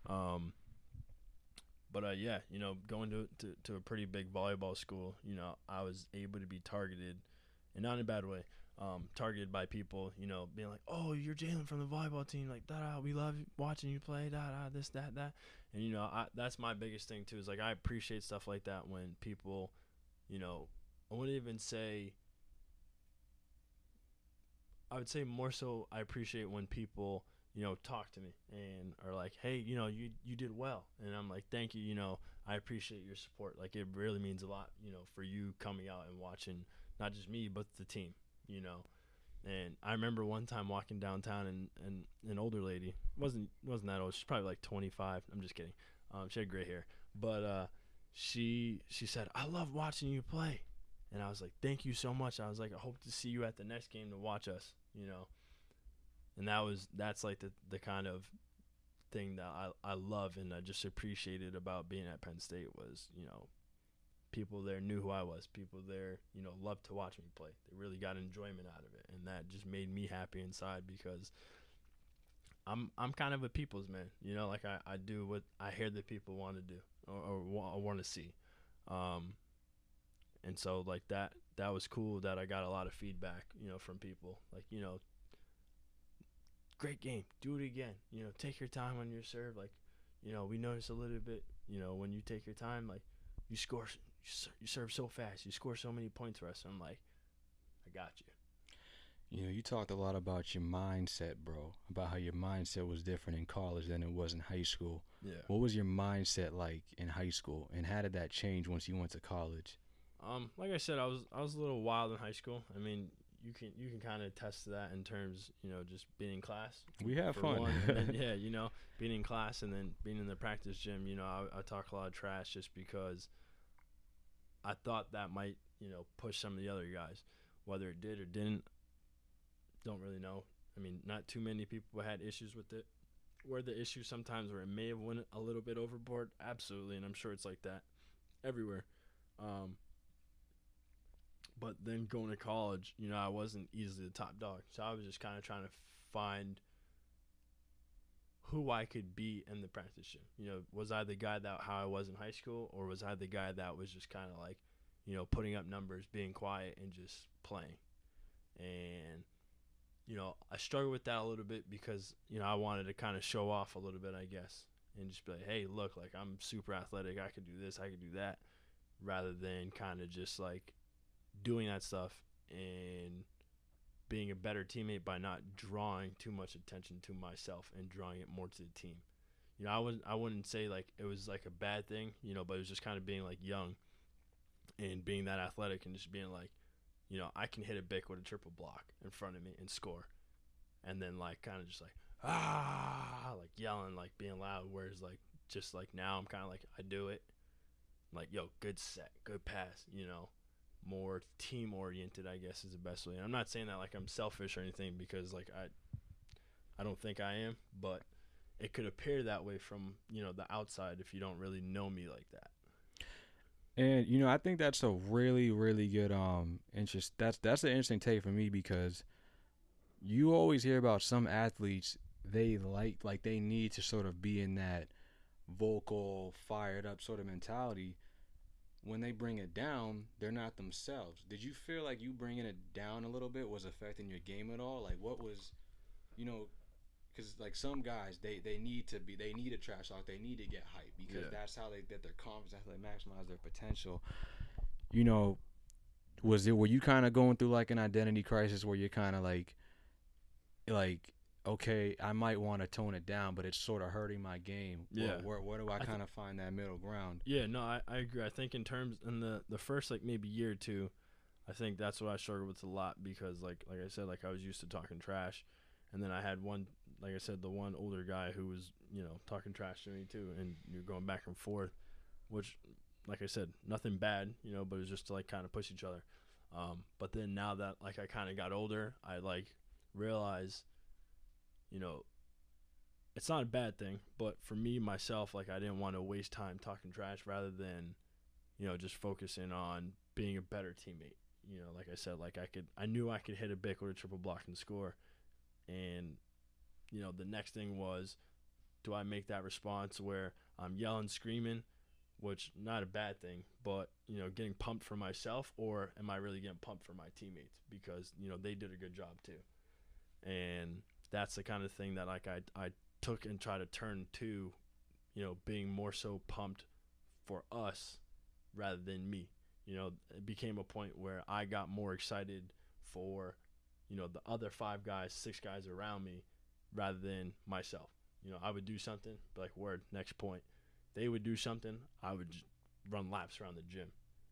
But yeah, going to a pretty big volleyball school, I was able to be targeted, and not in a bad way, targeted by people, being like, oh, you're Jalen from the volleyball team, like, da-da, we love watching you play, da-da, this, that. And, that's my biggest thing, too, is, like, I appreciate stuff like that when people, I wouldn't even say, I would say more so I appreciate when people talk to me and are like, hey, you did well. And I'm like, thank you. I appreciate your support. Like, it really means a lot, for you coming out and watching not just me, but the team, And I remember one time walking downtown and an older lady, wasn't that old. She's probably like 25. I'm just kidding. She had gray hair, but she said, I love watching you play. And I was like, thank you so much. I was like, I hope to see you at the next game to watch us, And that's like the kind of thing that I love and I just appreciated about being at Penn State was, people there knew who I was. People there, loved to watch me play. They really got enjoyment out of it, and that just made me happy inside because I'm kind of a people's man. Like I do what I hear that people want to do or want to see. And so like that was cool that I got a lot of feedback, from people like, great game, do it again, take your time on your serve. Like, we notice a little bit, when you take your time, like you serve so fast, you score so many points for us. I'm like, I got you. You talked a lot about your mindset, bro, about how your mindset was different in college than it was in high school. Yeah. What was your mindset like in high school, and how did that change once you went to college? Like I said, I was a little wild in high school. I mean, you can kind of attest to that in terms, just being in class. We have fun. And then, yeah, being in class and then being in the practice gym, I talk a lot of trash just because I thought that might, push some of the other guys. Whether it did or didn't, don't really know. I mean, not too many people had issues with it. Where the issue sometimes where it may have went a little bit overboard, absolutely, and I'm sure it's like that everywhere. But then going to college, I wasn't easily the top dog. So I was just kind of trying to find who I could be in the practice gym. Was I the guy that how I was in high school, or was I the guy that was just kind of like, putting up numbers, being quiet, and just playing? And I struggled with that a little bit because I wanted to kind of show off a little bit, I guess, and just be like, hey, look, like I'm super athletic, I could do this, I could do that, rather than kind of just like doing that stuff and being a better teammate by not drawing too much attention to myself and drawing it more to the team. I wouldn't say like it was like a bad thing, but it was just kind of being like young and being that athletic and just being like, I can hit a bic with a triple block in front of me and score. And then like kind of just like, like yelling, like being loud. Whereas like, just like now I'm kind of like, I do it. Like, yo, good set, good pass, more team oriented, I guess is the best way. And I'm not saying that like I'm selfish or anything, because like I don't think I am, but it could appear that way from, the outside if you don't really know me like that. And I think that's a really, really good interest. That's an interesting take for me, because you always hear about some athletes, they like they need to sort of be in that vocal, fired up sort of mentality. When they bring it down, they're not themselves. Did you feel like you bringing it down a little bit was affecting your game at all? Like, what was, because like some guys, they need a trash talk, they need to get hype, because that's how they get their confidence, that's how they maximize their potential. Were you kind of going through like an identity crisis where you're kind of like okay, I might want to tone it down, but it's sort of hurting my game. Yeah. Where do I kind of find that middle ground? Yeah, no, I agree. I think in the first like maybe year or two, I think that's what I struggled with a lot, because like I said, like I was used to talking trash, and then I had one, like I said, the one older guy who was talking trash to me too, and you're going back and forth, which, like I said, nothing bad, but it was just to like kind of push each other. But then now that like I kind of got older, I like realized, it's not a bad thing, but for me myself, like I didn't want to waste time talking trash, rather than just focusing on being a better teammate. Like I said, like I knew I could hit a bic with a triple block and score. And the next thing was, do I make that response where I'm yelling, screaming, which not a bad thing, but getting pumped for myself, or am I really getting pumped for my teammates, because they did a good job too. And that's the kind of thing that like I took and tried to turn to, being more so pumped for us rather than me. It became a point where I got more excited for, the other 5 guys, 6 guys around me, rather than myself. I would do something, be like, word, next point. They would do something, I would just run laps around the gym.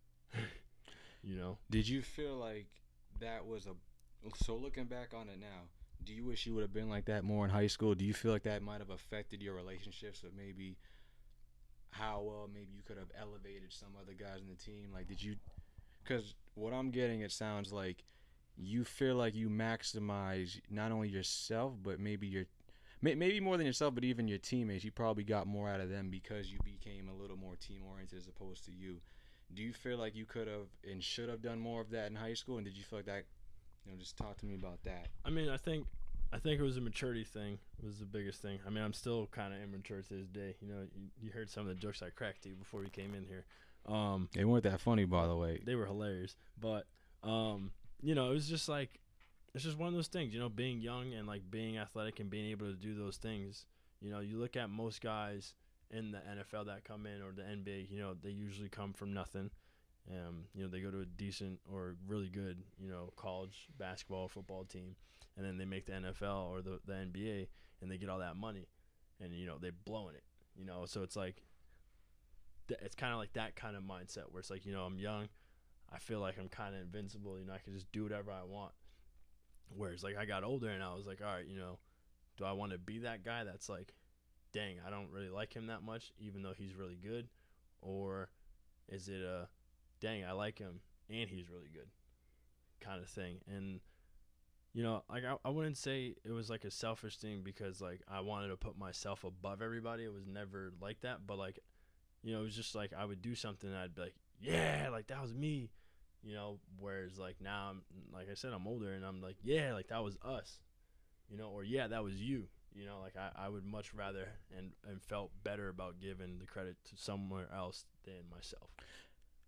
Did you feel like that was so looking back on it now, do you wish you would have been like that more in high school? Do you feel like that might have affected your relationships, or maybe how well maybe you could have elevated some other guys in the team? Like, did you, because what I'm getting, it sounds like you feel like you maximize not only yourself, but maybe more than yourself, but even your teammates. You probably got more out of them because you became a little more team oriented as opposed to you. Do you feel like you could have and should have done more of that in high school? And did you feel like that, just talk to me about that. I mean, I think it was a maturity thing, was the biggest thing. I mean, I'm still kind of immature to this day. You heard some of the jokes I cracked to you before we came in here. They weren't that funny, by the way. They were hilarious. But, it was just like, it's just one of those things, being young and like being athletic and being able to do those things. You look at most guys in the NFL that come in, or the NBA, they usually come from nothing. They go to a decent or really good, college basketball, football team, and then they make the NFL or the NBA, and they get all that money, and they're blowing it. So it's like, it's kind of like that kind of mindset where it's like, I'm young, I feel like I'm kind of invincible. I can just do whatever I want. Whereas like I got older and I was like, all right, do I want to be that guy that's like, dang, I don't really like him that much, even though he's really good, or is it a, dang, I like him and he's really good kind of thing? And like I wouldn't say it was like a selfish thing, because like I wanted to put myself above everybody. It was never like that, but like it was just like I would do something and I'd be like, yeah, like that was me. Whereas like now I'm, like I said, I'm older and I'm like, yeah, like that was us, or yeah, that was you. Like I would much rather and felt better about giving the credit to somewhere else than myself.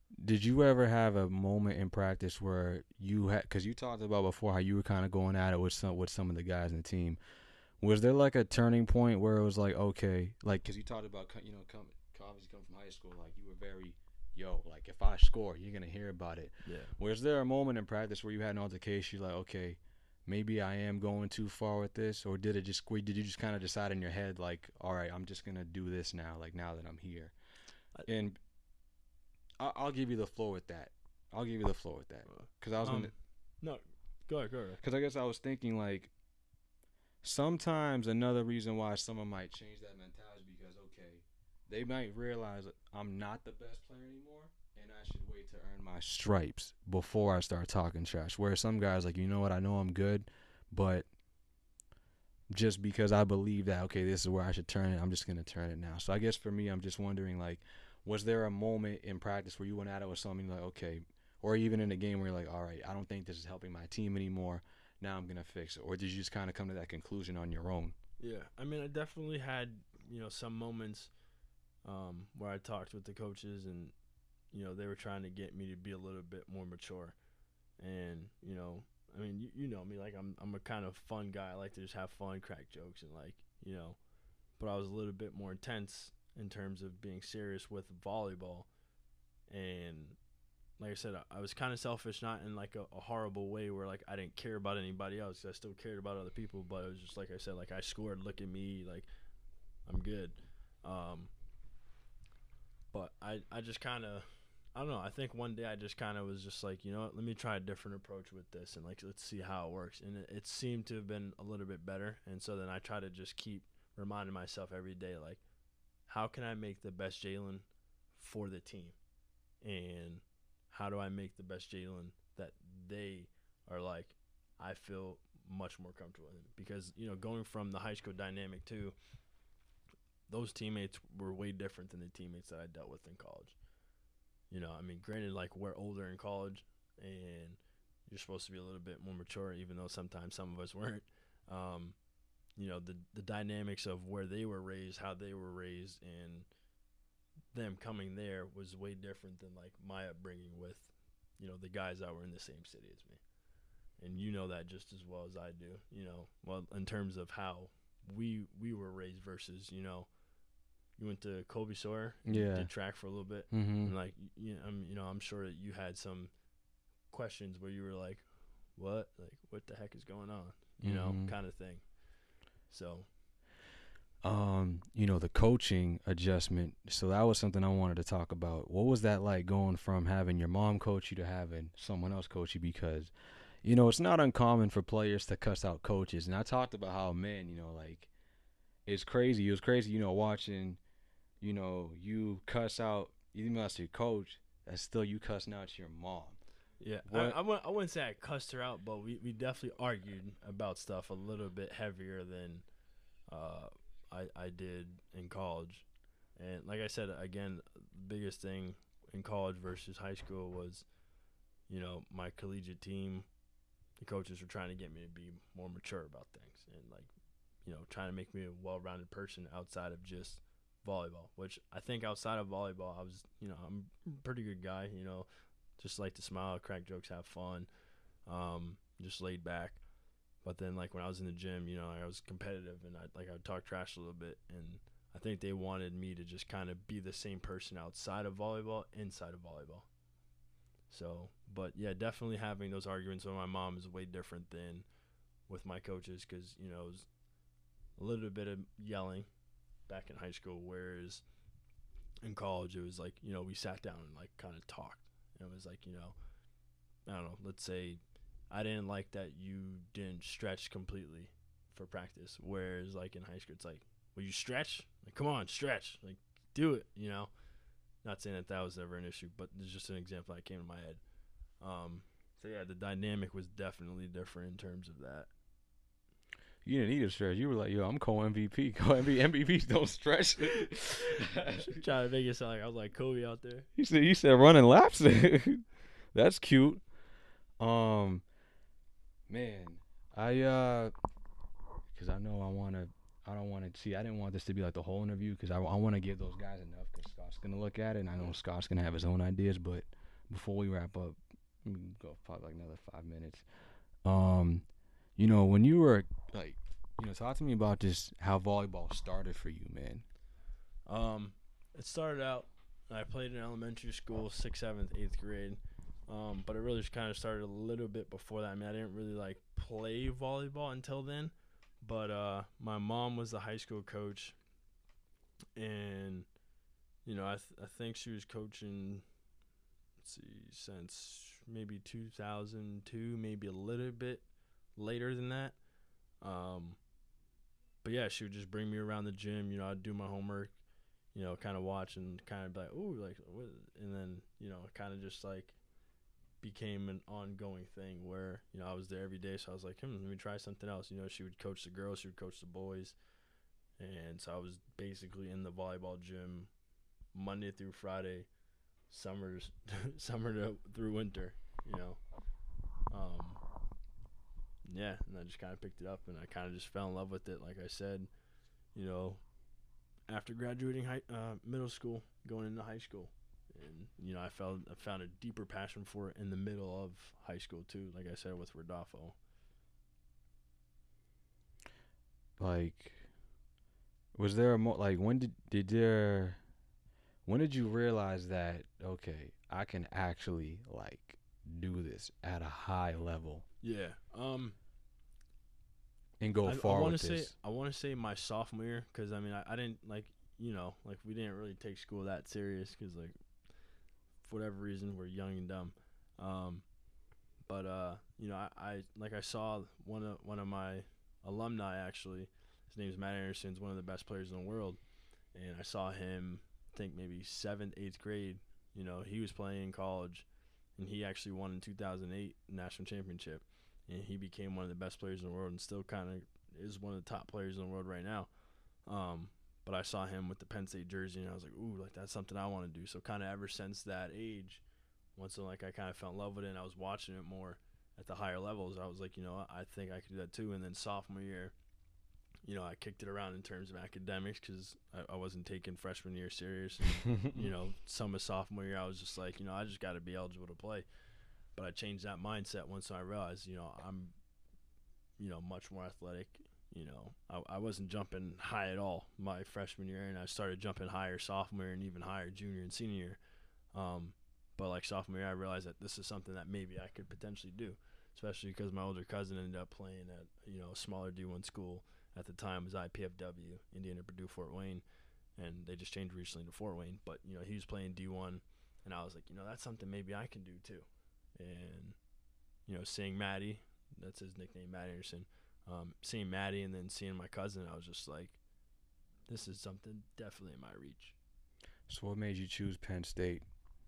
Did you ever have a moment in practice where you had, because you talked about before how you were kind of going at it with some of the guys in the team. Was there like a turning point where it was like, okay, like, because you talked about, obviously coming from high school, like you were very, like if I score, you're gonna hear about it. Yeah. Was there a moment in practice where you had an altercation, you're like, okay, maybe I am going too far with this, or did you just kind of decide in your head, like, all right, I'm just gonna do this now, like now that I'm here, and I'll give you the floor with that. Because I was gonna. No, go ahead. Because I guess I was thinking like, sometimes another reason why someone might change that mentality is because, okay, they might realize that I'm not the best player anymore, and I should wait to earn my stripes before I start talking trash. Whereas some guys like, you know what, I know I'm good, but just because I believe that, okay, this is where I should turn it, I'm just gonna turn it now. So I guess for me, I'm just wondering, like, was there a moment in practice where you went at it with something like, okay, or even in a game where you're like, all right, I don't think this is helping my team anymore, now I'm gonna fix it, or did you just kind of come to that conclusion on your own? Yeah, I mean, I definitely had some moments where I talked with the coaches, and they were trying to get me to be a little bit more mature, and I mean, you know me, like I'm a kind of fun guy. I like to just have fun, crack jokes, and but I was a little bit more intense in terms of being serious with volleyball, and like I said, I was kind of selfish, not in like a horrible way where like I didn't care about anybody else. I still cared about other people, but it was just like I said, like I scored, look at me, like I'm good. But I just kind of, I don't know. I think one day I just kind of was just like, you know what, let me try a different approach with this, and like let's see how it works. And it seemed to have been a little bit better. And so then I try to just keep reminding myself every day, like, how can I make the best Jalen for the team, and how do I make the best Jalen that they are like, I feel much more comfortable in? Because, going from the high school dynamic too, those teammates were way different than the teammates that I dealt with in college. I mean, granted, like we're older in college and you're supposed to be a little bit more mature, even though sometimes some of us weren't. The dynamics of where they were raised, how they were raised, and them coming there was way different than like my upbringing with, the guys that were in the same city as me. And you know that just as well as I do, well, in terms of how we were raised versus, you went to Kobe Sawyer, did track for a little bit, Mm-hmm. and like, I'm sure that you had some questions where you were like, what the heck is going on, kind of thing. So the coaching adjustment. So that was something I wanted to talk about. What was that like, going from having your mom coach you to having someone else coach you? Because, it's not uncommon for players to cuss out coaches. And I talked about how, man, like, it's crazy. It was crazy, watching, you cuss out, even though that's your coach, that's still you cussing out your mom. Yeah, I wouldn't say I cussed her out, but we definitely argued about stuff a little bit heavier than I did in college. And like I said, again, the biggest thing in college versus high school was, my collegiate team, the coaches were trying to get me to be more mature about things, and like, trying to make me a well-rounded person outside of just volleyball, which I think outside of volleyball, I was, I'm a pretty good guy, just like to smile, crack jokes, have fun, just laid back. But then, like, when I was in the gym, I was competitive, and I would talk trash a little bit, and I think they wanted me to just kind of be the same person outside of volleyball, inside of volleyball. So, but yeah, definitely having those arguments with my mom is way different than with my coaches, because, it was a little bit of yelling back in high school, whereas in college it was like, we sat down and like kind of talked. And it was like, I don't know, let's say I didn't like that you didn't stretch completely for practice, whereas like in high school it's like, will you stretch? Like, come on, stretch, like do it, Not saying that was ever an issue, but it's just an example that came to my head. So yeah, the dynamic was definitely different in terms of that. You didn't need to stretch. You were like, yo, I'm co-MVP. MVPs don't stretch. Trying to make it sound like I was like Kobe out there. You said running laps. That's cute. Man, because I know I don't want to see. I didn't want this to be like the whole interview because I want to give those guys enough because Scott's gonna look at it, and I know Scott's gonna have his own ideas. But before we wrap up, we can go probably like another 5 minutes. You know, when you were like, you know, talk to me about just how volleyball started for you, man. It started out. I played in elementary school, 6th, 7th, 8th grade. But it really just kind of started a little bit before that. I mean, I didn't really like play volleyball until then. But my mom was the high school coach, and you know, I think she was coaching. Let's see, since maybe 2002, maybe a little bit later than that. But yeah, she would just bring me around the gym. You know, I'd do my homework. You know, kind of watch and kind of be like, ooh, like, what? And then you know, kind of just like became an ongoing thing where, you know, I was there every day, so I was like, let me try something else. You know, she would coach the girls, she would coach the boys, and so I was basically in the volleyball gym Monday through Friday, summer through winter, you know. Yeah, and I just kind of picked it up, and I kind of just fell in love with it, like I said, you know, after graduating middle school, going into high school. And, you know, I found a deeper passion for it in the middle of high school, too, like I said, with Rodolfo. Like, was there a like when did you realize that, okay, I can actually like do this at a high level? Yeah. And go far with this. I want to say my sophomore year, because I mean I didn't like, you know, like we didn't really take school that serious because like for whatever reason we're young and dumb. But you know, I saw one of my alumni, actually. His name is Matt Anderson. He's one of the best players in the world, and I saw him, I think maybe 7th, 8th grade. You know, he was playing in college, and he actually won in 2008 national championship, and he became one of the best players in the world, and still kind of is one of the top players in the world right now. But I saw him with the Penn State jersey, and I was like, ooh, like that's something I want to do. So kind of ever since that age, once like I kind of fell in love with it, and I was watching it more at the higher levels, I was like, you know, I think I could do that too. And then sophomore year, you know, I kicked it around in terms of academics because I wasn't taking freshman year serious. And, you know, summer sophomore year, I was just like, you know, I just got to be eligible to play. But I changed that mindset once I realized, you know, I'm, you know, much more athletic. You know, I wasn't jumping high at all my freshman year, and I started jumping higher sophomore and even higher junior and senior year. But like sophomore year, I realized that this is something that maybe I could potentially do, especially because my older cousin ended up playing at, you know, a smaller D1 school. At the time was IPFW, Indiana Purdue Fort Wayne, and they just changed recently to Fort Wayne. But, you know, he was playing D1, and I was like, you know, that's something maybe I can do too. And, you know, seeing Maddie, that's his nickname, Matt Anderson, seeing Maddie and then seeing my cousin, I was just like, this is something definitely in my reach. So what made you choose Penn State?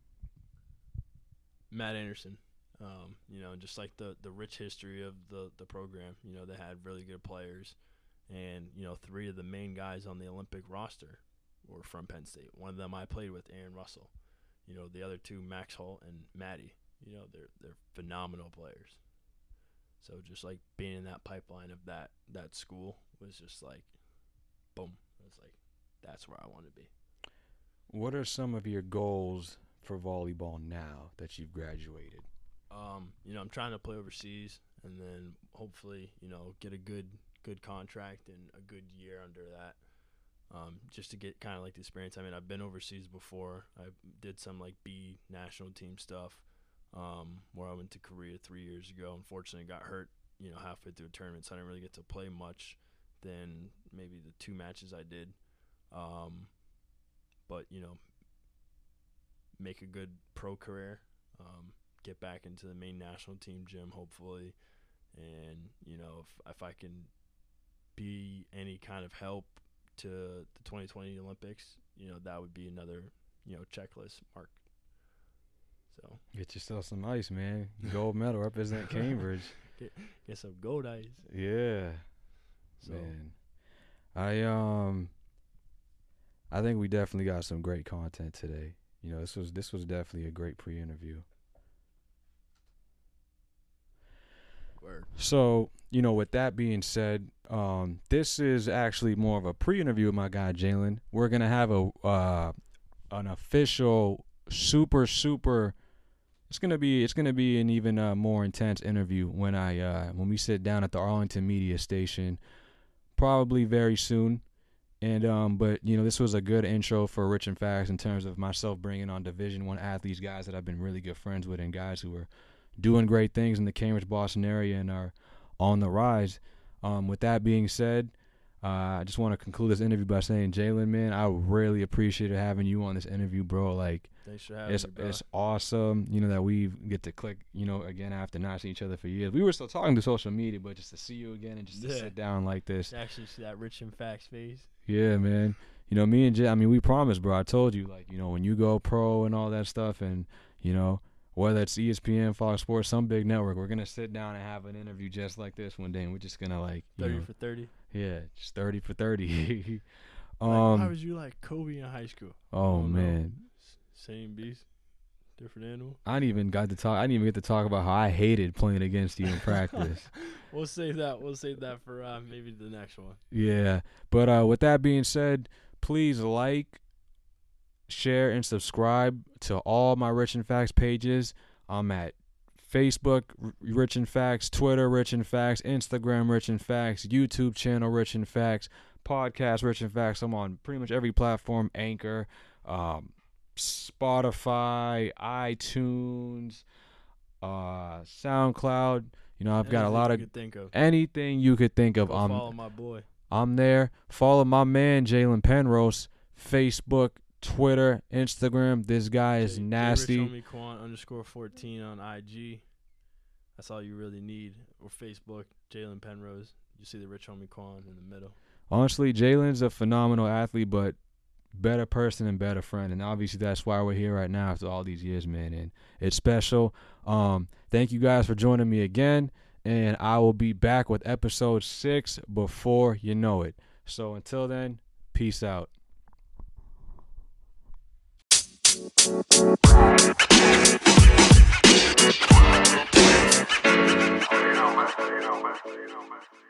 Matt Anderson. You know, just like the rich history of the program. You know, they had really good players. And, you know, 3 of the main guys on the Olympic roster were from Penn State. One of them I played with, Aaron Russell. You know, the other 2, Max Holt and Maddie. You know, they're phenomenal players. So just like being in that pipeline of that school was just like, boom. It was like, that's where I want to be. What are some of your goals for volleyball now that you've graduated? You know, I'm trying to play overseas and then hopefully, you know, get a good contract and a good year under that, just to get kind of like the experience. I mean, I've been overseas before. I did some like B national team stuff, where I went to Korea 3 years ago. Unfortunately, got hurt, you know, halfway through a tournament, so I didn't really get to play much than maybe the 2 matches I did. But, you know, make a good pro career, get back into the main national team gym, hopefully. And, you know, if I can be any kind of help to the 2020 Olympics, you know, that would be another, you know, checklist mark. So get yourself some ice, man. Gold medal represent Cambridge. Get some gold ice. Yeah. So. Man. I think we definitely got some great content today. You know, this was definitely a great pre-interview. Word. So, with that being said, this is actually more of a pre-interview with my guy Jalen. We're gonna have an official super. It's gonna be an even more intense interview when we sit down at the Arlington Media Station, probably very soon. And but this was a good intro for Rich and Facts in terms of myself bringing on Division I athletes, guys that I've been really good friends with, and guys who are doing great things in the Cambridge, Boston area and are on the rise. With that being said, I just want to conclude this interview by saying, Jalen, man, I really appreciated having you on this interview, bro. Like, Thanks for having me, bro. It's awesome, that we get to click, again after not seeing each other for years. We were still talking to social media, but just to see you again and just to sit down like this. To actually see that Rich and Facts face. Yeah, man. Me and Jay, we promised, bro. I told you, like, when you go pro and all that stuff, and, whether it's ESPN, Fox Sports, some big network, we're going to sit down and have an interview just like this one day, and we're just going to, like, 30 for 30? Yeah, just 30 for 30. Why was you like Kobe in high school? Oh, man. Same beast, different animal. I didn't even get to talk about how I hated playing against you in practice. We'll save that for maybe the next one. Yeah, but with that being said, please like, share, and subscribe to all my Rich and Facts pages. I'm at Facebook, Rich and Facts, Twitter, Rich and Facts, Instagram, Rich and Facts, YouTube channel, Rich and Facts, podcast, Rich and Facts. I'm on pretty much every platform, Anchor, Spotify, iTunes, SoundCloud. I've got a lot of anything you could think of. Follow my boy. I'm there. Follow my man Jalen Penrose. Facebook, Twitter, Instagram. This guy is nasty. Rich _14 on IG. That's all you really need. Or Facebook, Jalen Penrose. You see the Rich Homie Quan in the middle. Honestly, Jalen's a phenomenal athlete, but better person and better friend. And obviously that's why we're here right now after all these years, man. And it's special. Thank you guys for joining me again. And I will be back with episode 6 before you know it. So until then, peace out. You know, man.